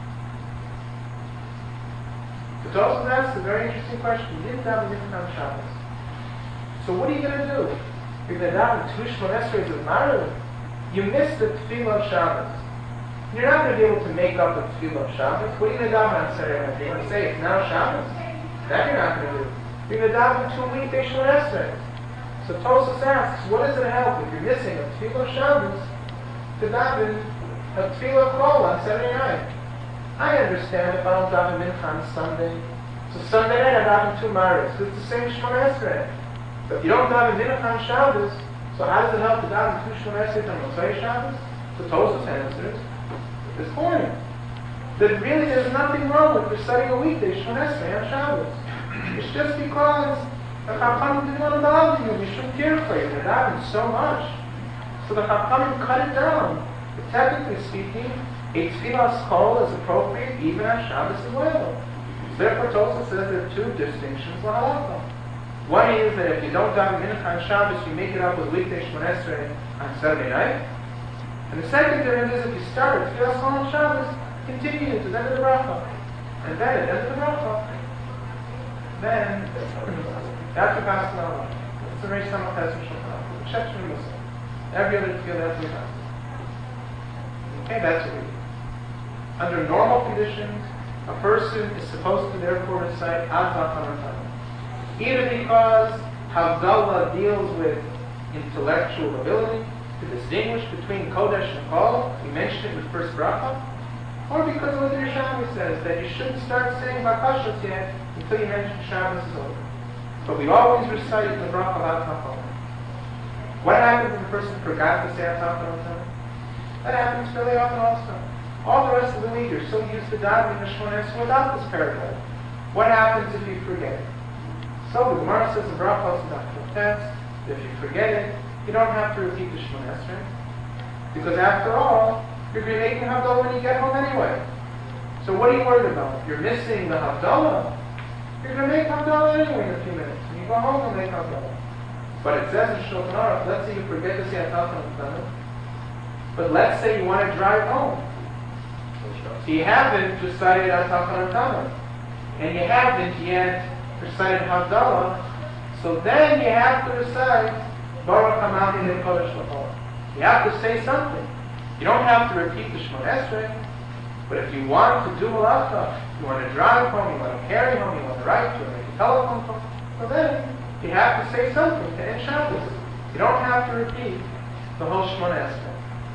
The Tosfos asks a very interesting question. You didn't daven Mincha on Shabbos. So what are you going to do? You're going to daven 2 Shemona Esrei of Mariv. You missed the tefillah of Shabbos. You're not going to be able to make up the tefillah of Shabbos. What are you going to daven on Saturday night? You're going to say it's now Shabbos? That you're not going to do. You're going to daven 2 weekday Shemona Esrei. So Tosfos asks, what does it help if you're missing a tefillah of Shabbos to daven a tefillah of Kol on Saturday night? I understand if I don't daven Mincha on Sunday. So Sunday night I daven 2 Mariv. So it's the same Shemona Esrei. But if you don't daven Mincha on Shabbos, so how does it help to daven 2 Shemona Esrei on Motzei Shabbos? So Tosfos answers this point. That really there's nothing wrong with reciting a weekday Shemona Esrei on Shabbos. It's just because The Chachamim didn't want to bother you. You shouldn't care for you. They're davening so much. So the Chachamim cut it down. But technically speaking, a tefillah kol is appropriate even on Shabbos as well. So therefore, Tosfos says there are two distinctions l'halakha. One is that if you don't daven mincha on Shabbos, you make it up with weekday Shmoneh Esrei on Saturday night. And the second difference is if you start with tefillah kol on Shabbos, continue to the end of the bracha. And then at the end of the bracha, then that's the Pasuk L'Halakha. It's a very similar passage from Shulchan, except for Muslim. Every other tefillah has to be passed. Okay, that's what we do. Under normal conditions, a person is supposed to therefore recite Atah Hanatah. Either because Havdalah deals with intellectual ability to distinguish between Kodesh and Kol, we mentioned it in the first bracha, or because of what the Yerushalmi says, that you shouldn't start saying Bakashos yet until you mention Shabbos is over. But we always recite the bracha of Atah Hanatah. What happens if a person forgot to say Atah Hanatah? That happens fairly often also. All the rest of the week you're so used to davening the Shmoneh Esrei without this paragraph. What happens if you forget it? So the Gemara says in Brachos and Daf Test, if you forget it, you don't have to repeat the Shmoneh Esrei. Because after all, you're going to make the Havdalah when you get home anyway. So what are you worried about? You're missing the Havdalah. You're going to make Havdalah anyway in a few minutes. When you go home and make Havdalah. But it says in Shulchan Aruch, let's say you forget to say Atah Hanatah, but let's say you want to drive home. So you haven't recited Atah Hanatah, and you haven't yet recited Havdalah, so then you have to recite Baruch Hamani Le'Kodesh L'Chol. You have to say something. You don't have to repeat the Shmoneh Esrei, but if you want to do Malacha, you want to drive home, you want to carry home, you want to write, you want to make a telephone call, so then you have to say something to end Shabbos. You don't have to repeat the whole Shmoneh Esrei.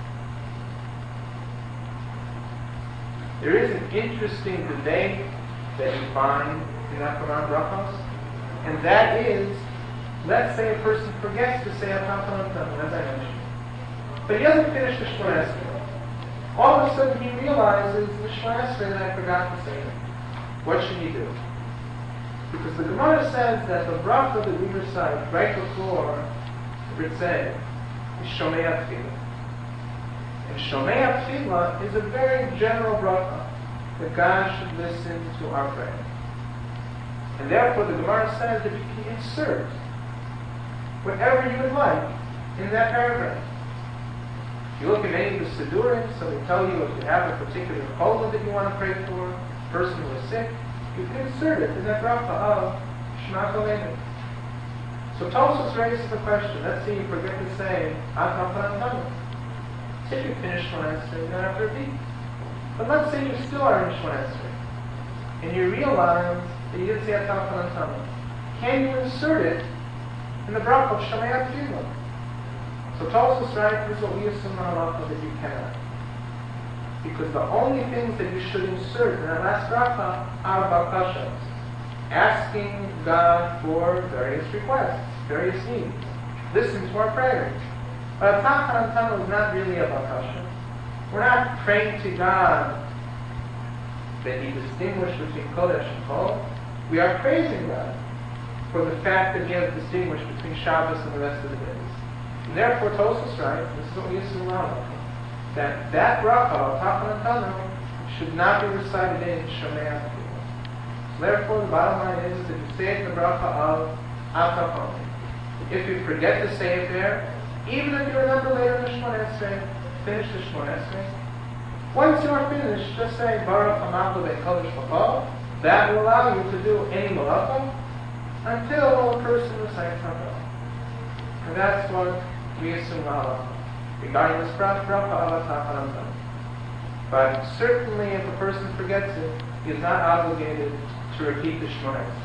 There is an interesting debate that you find in Acharon Brachos, and that is, let's say a person forgets to say Atah Hanatah, as I mentioned, but he doesn't finish the Shmoneh Esrei. All of a sudden he realizes the Shmoneh Esrei that I forgot to say it. What should he do? Because the Gemara says that the bracha that we recite right before the Ritzeh is Shomei Tefillah. And Shomei Tefillah is a very general bracha that God should listen to our prayer. And therefore the Gemara says that you can insert whatever you would like in that paragraph. If you look at any of the Sidurim, so they tell you if you have a particular chol that you want to pray for, a person who is sick, you can insert it in that bracha of Shema Koleinu. So Tosfos raises the question, let's say you forget to say Atah Hanatah. If you finish Shmoneh Esrei, you don't have to repeat. But let's say you still are in Shmoneh Esrei, and you realize that you didn't say Atah Hanatah. Can you insert it in the bracha of Shomei Tefillah? So Tosfos writes, this is what we assume in Halacha that you cannot. Because the only things that you should insert in that last bracha are bakashas, asking God for various requests, various needs. Listen to our prayers. But Atah Hanatah is not really a bakasha. We're not praying to God that He distinguished between Kodesh and Kol. We are praising God for the fact that He has distinguished between Shabbos and the rest of the days. And therefore, Tosfos writes, this is what we assume now, that bracha of Atah Hanatah should not be recited in Shomei Tefillah. So therefore, the bottom line is that you say it in the bracha of Atah Hanatah. If you forget to say it there, even if you remember later in the Shmoneh Esrei, finish the Shmoneh Esrei. Once you are finished, just say Baruch Hamani Le'Kodesh L'Chol. That will allow you to do any malacha until a person recites Havdalah. And that's what we assume halacha regarding this bracha of Atah Hanatah. But certainly, if a person forgets it, he is not obligated to repeat the Shmoneh Esrei.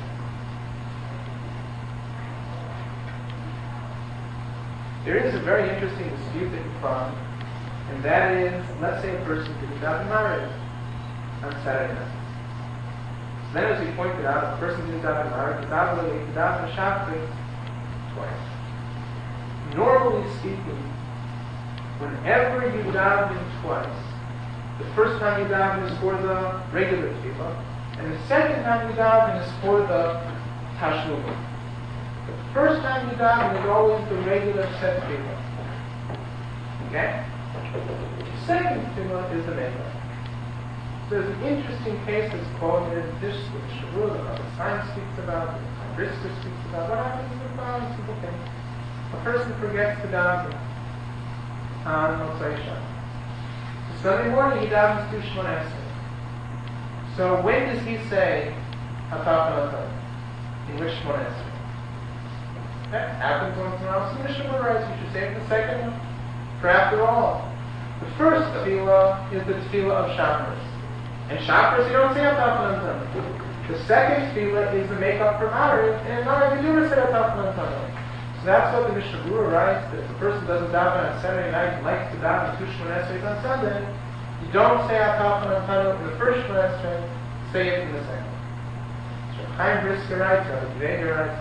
There is a very interesting dispute that you find, and that is, let's say a person didn't daven Maariv on Saturday night. So then, as we pointed out, if a person didn't daven Maariv, he's obligated to daven Shachrit twice. Normally speaking, whenever you daven twice, the first time you daven is for the regular tefillah, and the second time you daven is for the tashlumin. first time you daven is always the regular set tefillah. Okay? The second tefillah is the mikvah. There's an interesting case that's quoted in this, which Shavuot, the science speaks about, the Brisker speaks about. What happens is a very simple thing. A person forgets to daven on Motzei Shabbos. Sunday morning he davens to Shemona Esrei. So when does he say Ataf Natan? In which Shemona Esrei? That happens once in a while. So Mishnah writes you should say it the second one. For after all, the first tefillah is the tefillah of Shabbos. And Shabbos you don't say Ataf Natan. The second tefillah is the makeup for Mariv, and in Mariv you do say Ataf Natan. So that's what the Mishnah Berurah writes, that if a person doesn't daven on Saturday night and likes to daven two Shemona Esrei on Sunday, you don't say Ataf Natan in the first Shemona Esrei, say it in the second. So Chaim Brisker writes, or the Vega writes,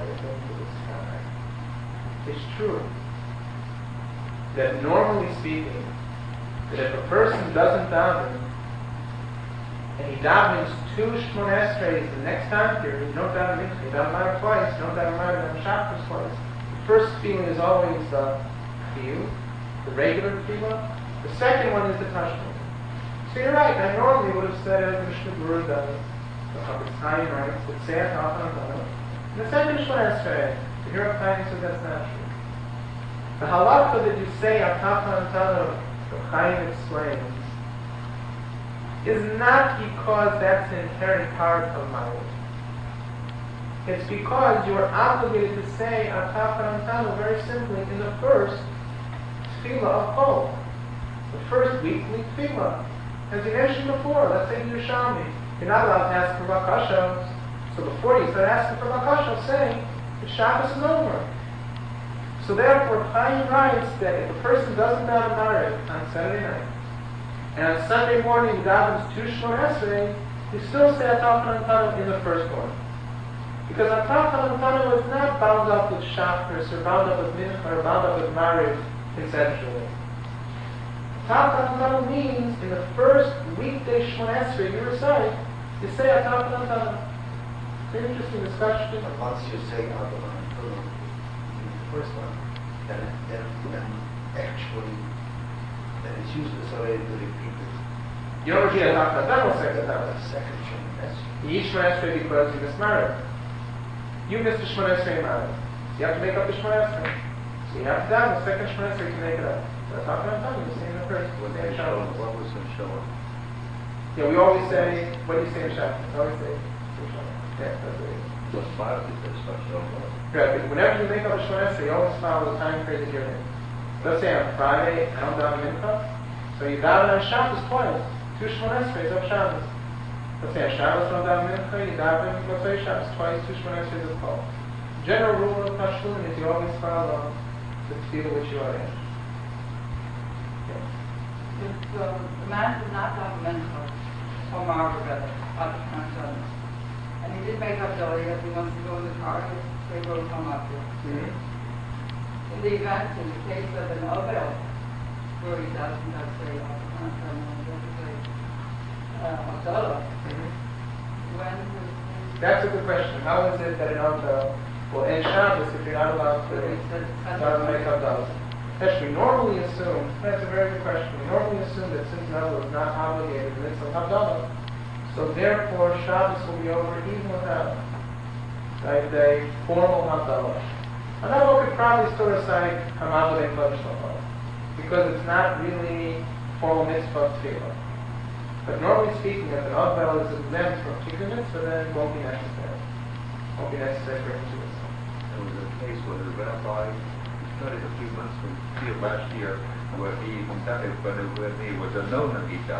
it's true that normally speaking, that if a person doesn't daven, and he davens two Shemona Esreis the next time period, you don't daven Mincha, you daven Mariv twice, you don't daven Mariv, you daven Shabbos twice. The first feeling is always the Chiyuv, the regular tefillah. The second one is the Tashkil. So you're right, I normally would have said as the Mishnah Berurah does, the Chafetz Chaim writes, that say Ataf Natan. And the second Shemona Esrei, the Hirach Chaim says that's not true. The halakha that you say Ataf Natan, the Chaim explains, is not because that's an inherent part of Mariv. It's because you are obligated to say Ataf Natan very simply in the first tefillah of Chol, the first weekly tefillah. As you mentioned before, let's say Yerushalmi, you're not allowed to ask for bakashos. So before you start asking for bakashos, say the Shabbos is over. So therefore, Chaim writes that if a person doesn't daven Mariv on Saturday night, and on Sunday morning he davens two Shemona Esrei, you still say Ataf Natan in the first one. Because Ataf Natan was not bound up with Shabbos, or bound up with Mincha, or bound up with Mariv conceptually. Ataf Natan means in the first weekday Shemona Esrei you recite, you say Ataf Natan. It's an interesting discussion. But once you say Ataf Natan in the first one, then actually, then it's useless already to repeat it. You don't repeat Ataf Natan or second Ataf. Second Shemona Esrei. You eat Shemona Esrei because you missed Mariv. You missed the Shemona Esrei Mariv. So you have to make up the Shemona Esrei. So you have to daven the second Shemona Esrei to make it up. So Ataf Natan, you say in the first. What was in Shalom? Yeah, we always say, what do you say in Shabbos? We always say, yeah, that's what it is. Just 5 because of Shalom. Right, but whenever you make up a Shemona Esrei, you always follow the time period that you're in. Let's say on Friday, I don't daven Mincha, so you daven on Shabbos twice, two Shemona Esreis of Shabbos. Let's say on Shabbos, don't daven Mincha, you daven, let's say Shabbos twice, two Shemona Esreis of Chol. General rule of Tashlumin is you always follow the tefillah which you are in. If the man did not have mentor, or Margaret, at the time, and he did make up early that he wants to go in the car, they will come up here. In the event, in the case of an Obel, where he doesn't have to say, Abdullah, when That's a good question. How is it that an Obel, well, in Shabbos, if you're not allowed to make Abdullah? We normally assume, that's a very good question, we normally assume that since Noah is not obligated in the mitzvah of Havdalah, so therefore Shabbos will be over even without a formal Havdalah. And that one could probably still recite Hamad Le'Kol Shlomo, because it's not really formal mitzvah of tefillah. But normally speaking, if an Avdal is exempt from particular mitzvah, then it won't be necessary. It won't be necessary for him to do it. There was a case where the rabbi studied a few months from here last year where he started when he was a known Gita.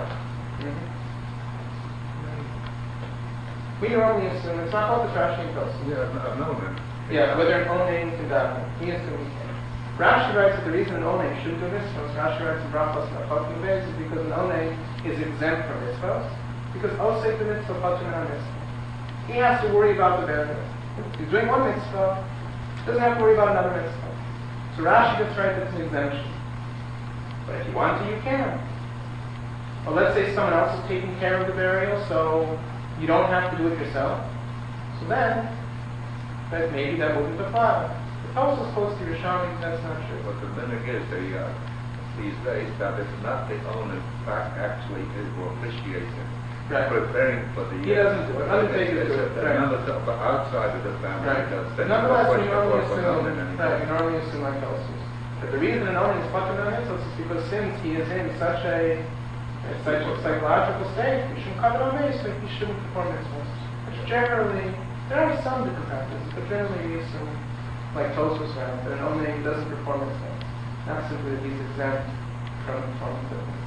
We normally assume, it's not called the Rashi and Tosin. Yeah, a known. Yeah, whether an Onaim can daven. He assumed he can. Rashi writes that the reason an Onaim should do this, Rashi writes in Brachos and Achotim Beis, is because an Onaim is exempt from mitzvahs, because Osek the mitzvah, Patim and mitzvah. He has to worry about the benefit. He's doing one mitzvah, doesn't have to worry about another mitzvah. So Rashi gets right that it's an exemption. But if you want to, you can. Or let's say someone else is taking care of the burial, so you don't have to do it yourself. So then maybe that wouldn't apply. If Tosos quotes the Rishonim, that's not true. But the limit is these days that it's not the owner fact actually is who officiates it. Right. Preparing for the He doesn't do it. Undertakers do it. Right. Another outside of the family Right. does. Nonetheless, we normally assume like Tosos. But the reason an owner is fucking on Mitzvot is because since he is in such a psychological state, he shouldn't cover on Mitzvot, so he shouldn't perform Mitzvot. Which generally, there are some different practices, but generally we assume, like Tosos found, that an owner doesn't perform Mitzvot. Not simply that he's exempt from performing Mitzvot.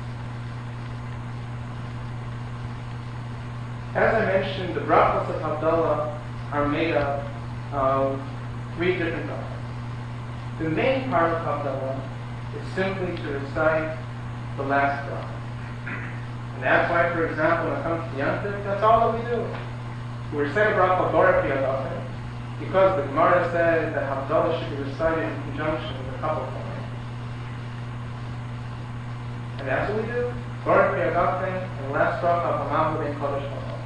As I mentioned, the brachos of Havdalah are made up of 3 different brachos. The main part of Havdalah is simply to recite the last bracha. And that's why, for example, when it comes to Yom Tov, that's all that we do. We recite a bracha Borei Pri Hagafen, because the Gemara says that Havdalah should be recited in conjunction with a couple of things. And that's what we do. Borei Pri Hagafen and the last bracha of Hamahu Ben Kodesh Hamahu.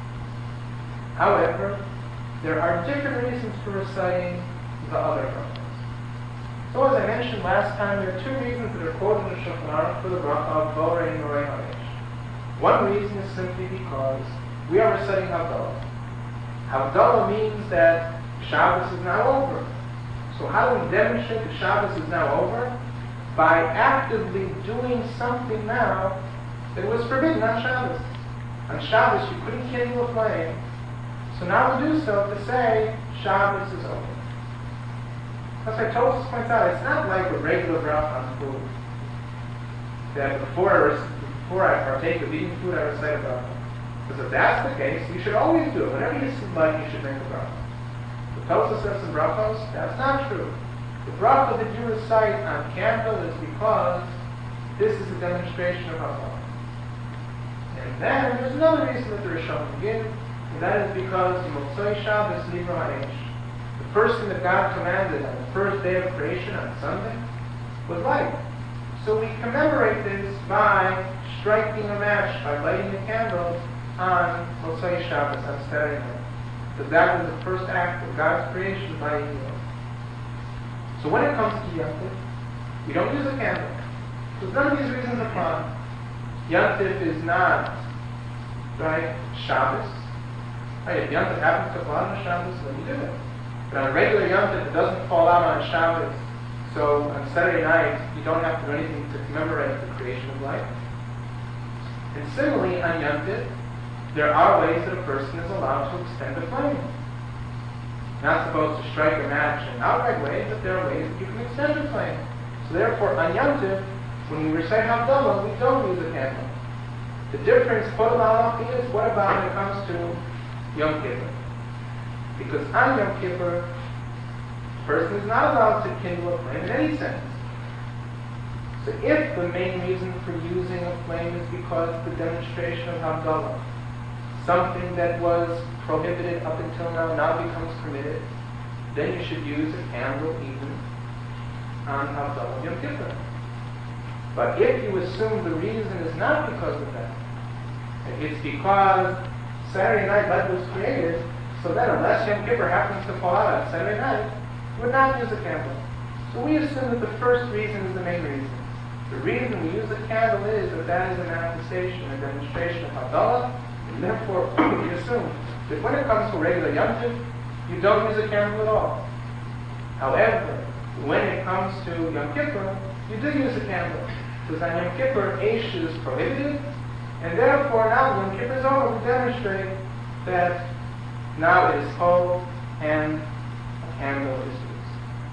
However, there are different reasons for reciting the other brachas. So as I mentioned last time, there are 2 reasons that are quoted in the Shulchan Aruch for the bracha of Borei and Norei Haresh. One reason is simply because we are reciting Havdalah. Havdalah means that Shabbos is now over. So how do we demonstrate that Shabbos is now over? By actively doing something now that was forbidden on Shabbos. On Shabbos you couldn't kindle a flame. So now we do so to say Shabbos is over. As I Tosos points out, it's not like a regular bracha on food. That before I partake of eating food, I recite a bracha. Because if that's the case, you should always do it. Whenever you sit like, you should drink a bracha. The Tosos says in brachos, that's not true. The bracha that you recite on candle is because this is a demonstration of Havdalah. And then there's another reason that the Rishonim give, and that is because the Motzei Shabbos Nivra Ha'esh. The first thing that God commanded on the first day of creation on Sunday was light. So we commemorate this by striking a match, by lighting a candle on Motzei Shabbos, on Saturday night. Because that was the first act of God's creation by Yom. So when it comes to Yom Tov, we don't use a candle. Because none of these reasons apply. Yom Tov is not, right, Shabbos. Right, if Yom Tov happens to fall on Shabbos, then you do it. But on a regular Yom Tov, it doesn't fall out on Shabbos. So on Saturday night, you don't have to do anything to commemorate the creation of light. And similarly, on Yom Tov, there are ways that a person is allowed to extend a flame. Not supposed to strike a match in an outright way, but there are ways that you can extend a flame. So therefore, on Yom Tov, when we recite Havdalah, we don't use a candle. The difference, is what about when it comes to Yom Kippur? Because on Yom Kippur, the person is not allowed to kindle a flame in any sense. So if the main reason for using a flame is because the demonstration of Havdalah, something that was prohibited up until now becomes permitted, then you should use a candle even on Havdalah Yom Kippur. But if you assume the reason is not because of that, it's because Saturday night light was created, so then unless Yom Kippur happens to fall out on Saturday night, you would not use a candle. So we assume that the first reason is the main reason. The reason we use a candle is that that is a manifestation, a demonstration of Havdalah, and therefore we assume that when it comes to regular Yom Tov, you don't use a candle at all. However, when it comes to Yom Kippur, you do use a candle. Because on Yom Kippur, Eish is prohibited, and therefore now when Yom Kippur is over, we demonstrate that now it is cold and a candle is used.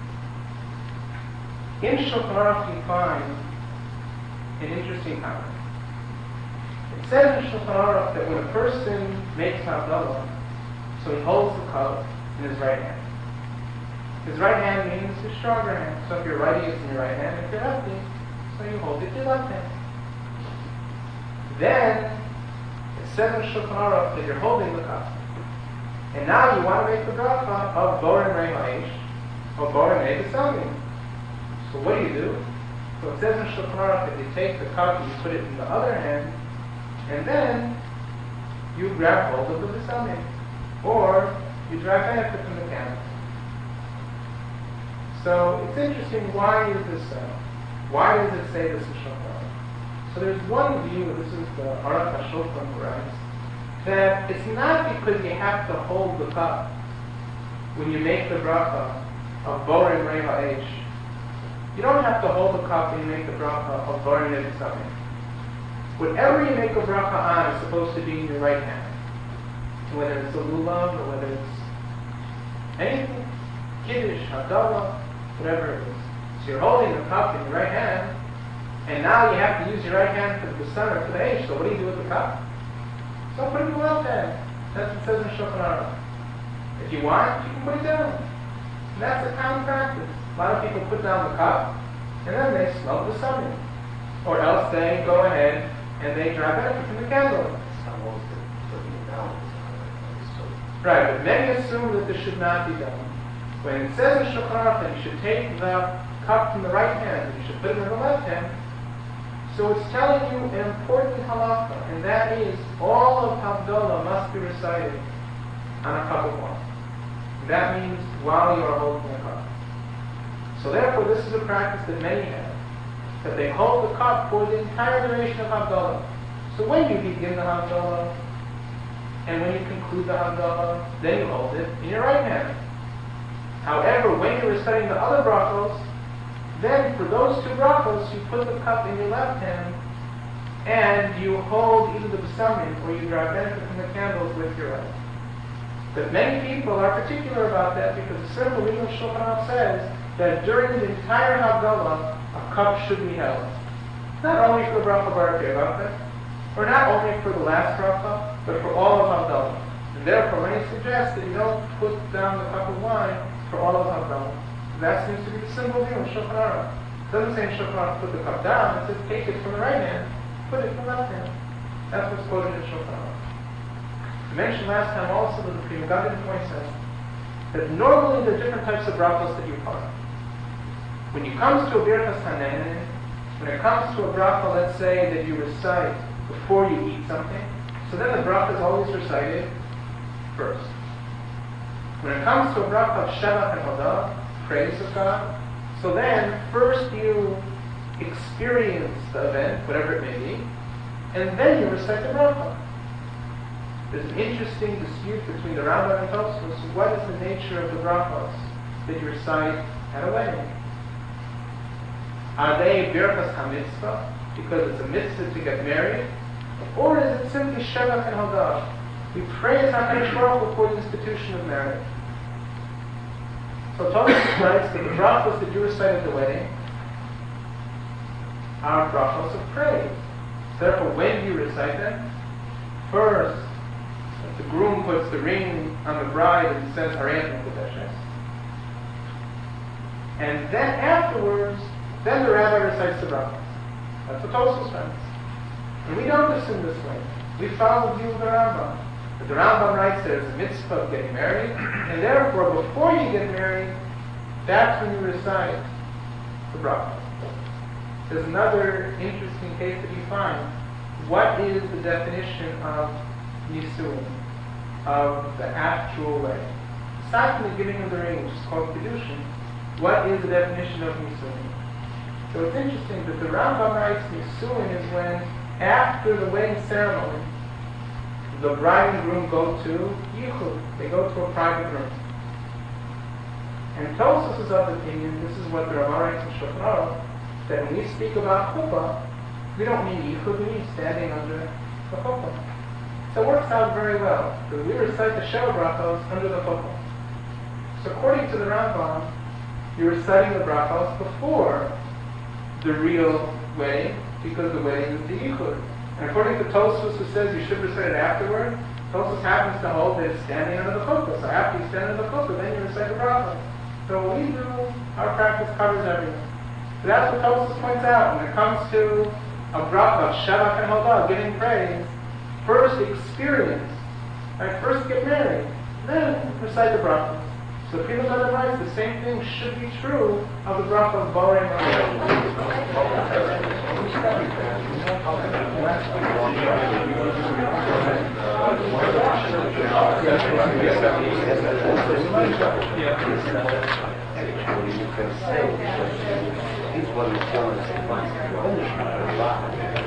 In Shulchan Aruch we find an interesting comment. It says in Shulchan Aruch that when a person makes Havdalah, so he holds the cup in his right hand. His right hand means his stronger hand. So if you're righty, it's in your right hand. If you're lefty, so you hold it in your left hand. Then it says in Shulchan Aruch that you're holding the cup. And now you want to make the bracha of Borei Rei Ha'esh or Borei Rei B'Samim. So what do? So it says in Shulchan Aruch that you take the cup and you put it in the other hand, and then you grab hold of the B'Samim. Or you draw benefit from the candle. So it's interesting, why is this so? Why does it say this in Shulchan Aruch? So there's one view, this is the Aruch HaShulchan who writes, that it's not because you have to hold the cup when you make the bracha of Borei Rei Ha'esh. You don't have to hold the cup when you make the bracha of Borei Rei Ha'esh. Whatever you make a bracha on is supposed to be in your right hand. Whether it's a lulav or whether it's anything, Kiddush, Havdalah, whatever it is. So you're holding the cup in your right hand, and now you have to use your right hand for the sun or for the Eish. So what do you do with the cup? So put it in the left hand. That's what it says in Shulchan Aruch. If you want, you can put it down. And that's a common practice. A lot of people put down the cup, and then they smoke the sun. Or else they go ahead and they drive benefit from the candle. Right, but many assume that this should not be done. When it says in Shulchan Aruch that you should take the cup from the right hand and you should put it in the left hand, so it's telling you an important halacha, and that is all of Havdalah must be recited on a cup of wine. That means while you are holding the cup. So therefore, this is a practice that many have, that they hold the cup for the entire duration of Havdalah. So when you begin the Havdalah, and when you conclude the Havdalah, then you hold it in your right hand. However, when you're reciting the other brachos, then for those two brachos, you put the cup in your left hand, and you hold either the besamim, or you draw benefit from the candles with your right. But many people are particular about that, because the simple reading of Shulchan Aruch says that during the entire Havdalah, a cup should be held. Not only for the bracha Baruch Yevacha, or not only for the last bracha, but for all of Havdalah. And therefore, when he suggests that you don't put down the cup of wine for all of Havdalah, that seems to be the symbol view of Shulchan Aruch. It doesn't say in Shulchan Aruch put the cup down, it says take it from the right hand, put it from the left hand. That's what's quoted in Shulchan Aruch. I mentioned last time also that the Pri Megadim points out that normally there are different types of brachos that you part. When it comes to a Birchas Hanehenin, when it comes to a bracha, let's say, that you recite before you eat something, so then the bracha is always recited first. When it comes to a bracha of Shevach and Hodah, praise of God, so then first you experience the event, whatever it may be, and then you recite the bracha. There's an interesting dispute between the Rambam and Tosfos. What is the nature of the brachos that you recite at a wedding? Are they Birchas HaMitzvah, because it's a mitzvah to get married? Or is it simply Shevach and Hodah? We praise HaKadosh Baruch Hu for the institution of marriage. So Tosfos writes that the brachos that you recite at the wedding are brachos of praise. Therefore, when you recite them, first, the groom puts the ring on the bride and says Harayat Mekudeshes. And then afterwards, then the rabbi recites the brachos. That's what Tosfos writes. And we don't assume this way. We follow the view of the Rambam. But the Rambam writes there's a mitzvah of getting married, and therefore before you get married, that's when you recite the brachos. There's another interesting case that you find. What is the definition of Nisuin, of the actual wedding? Aside from the giving of the ring, which is called Kedushin, what is the definition of Nisuin? So it's interesting that the Rambam writes Nisuin is when, after the wedding ceremony, the bride and groom go to Yichud. They go to a private room. And Tosfos is of the opinion, this is what the Rambam writes in Shulchan Aruch, that when we speak about chuppah, we don't mean yichud, we mean standing under the chuppah. So it works out very well, because we recite the Sheva brachos under the chuppah. So according to the Rambam, you're reciting the brachos before the real wedding, because the wedding is the yichud. And according to Tosfos, who says you should recite it afterward, Tosfos happens to hold that it's standing under the chuppah. So after you stand under the chuppah, then you recite the brachos. So what we do, our practice covers everything. So that's what Tosfos points out. When it comes to a bracha of Shevach and Hodah, giving praise, first experience, right? First get married, then recite the brachos. So Pri Megadim writes the same thing should be true of the bracha of Borei Ma'aseh. what he was going to say, because he's one who's telling us the punishment a lot.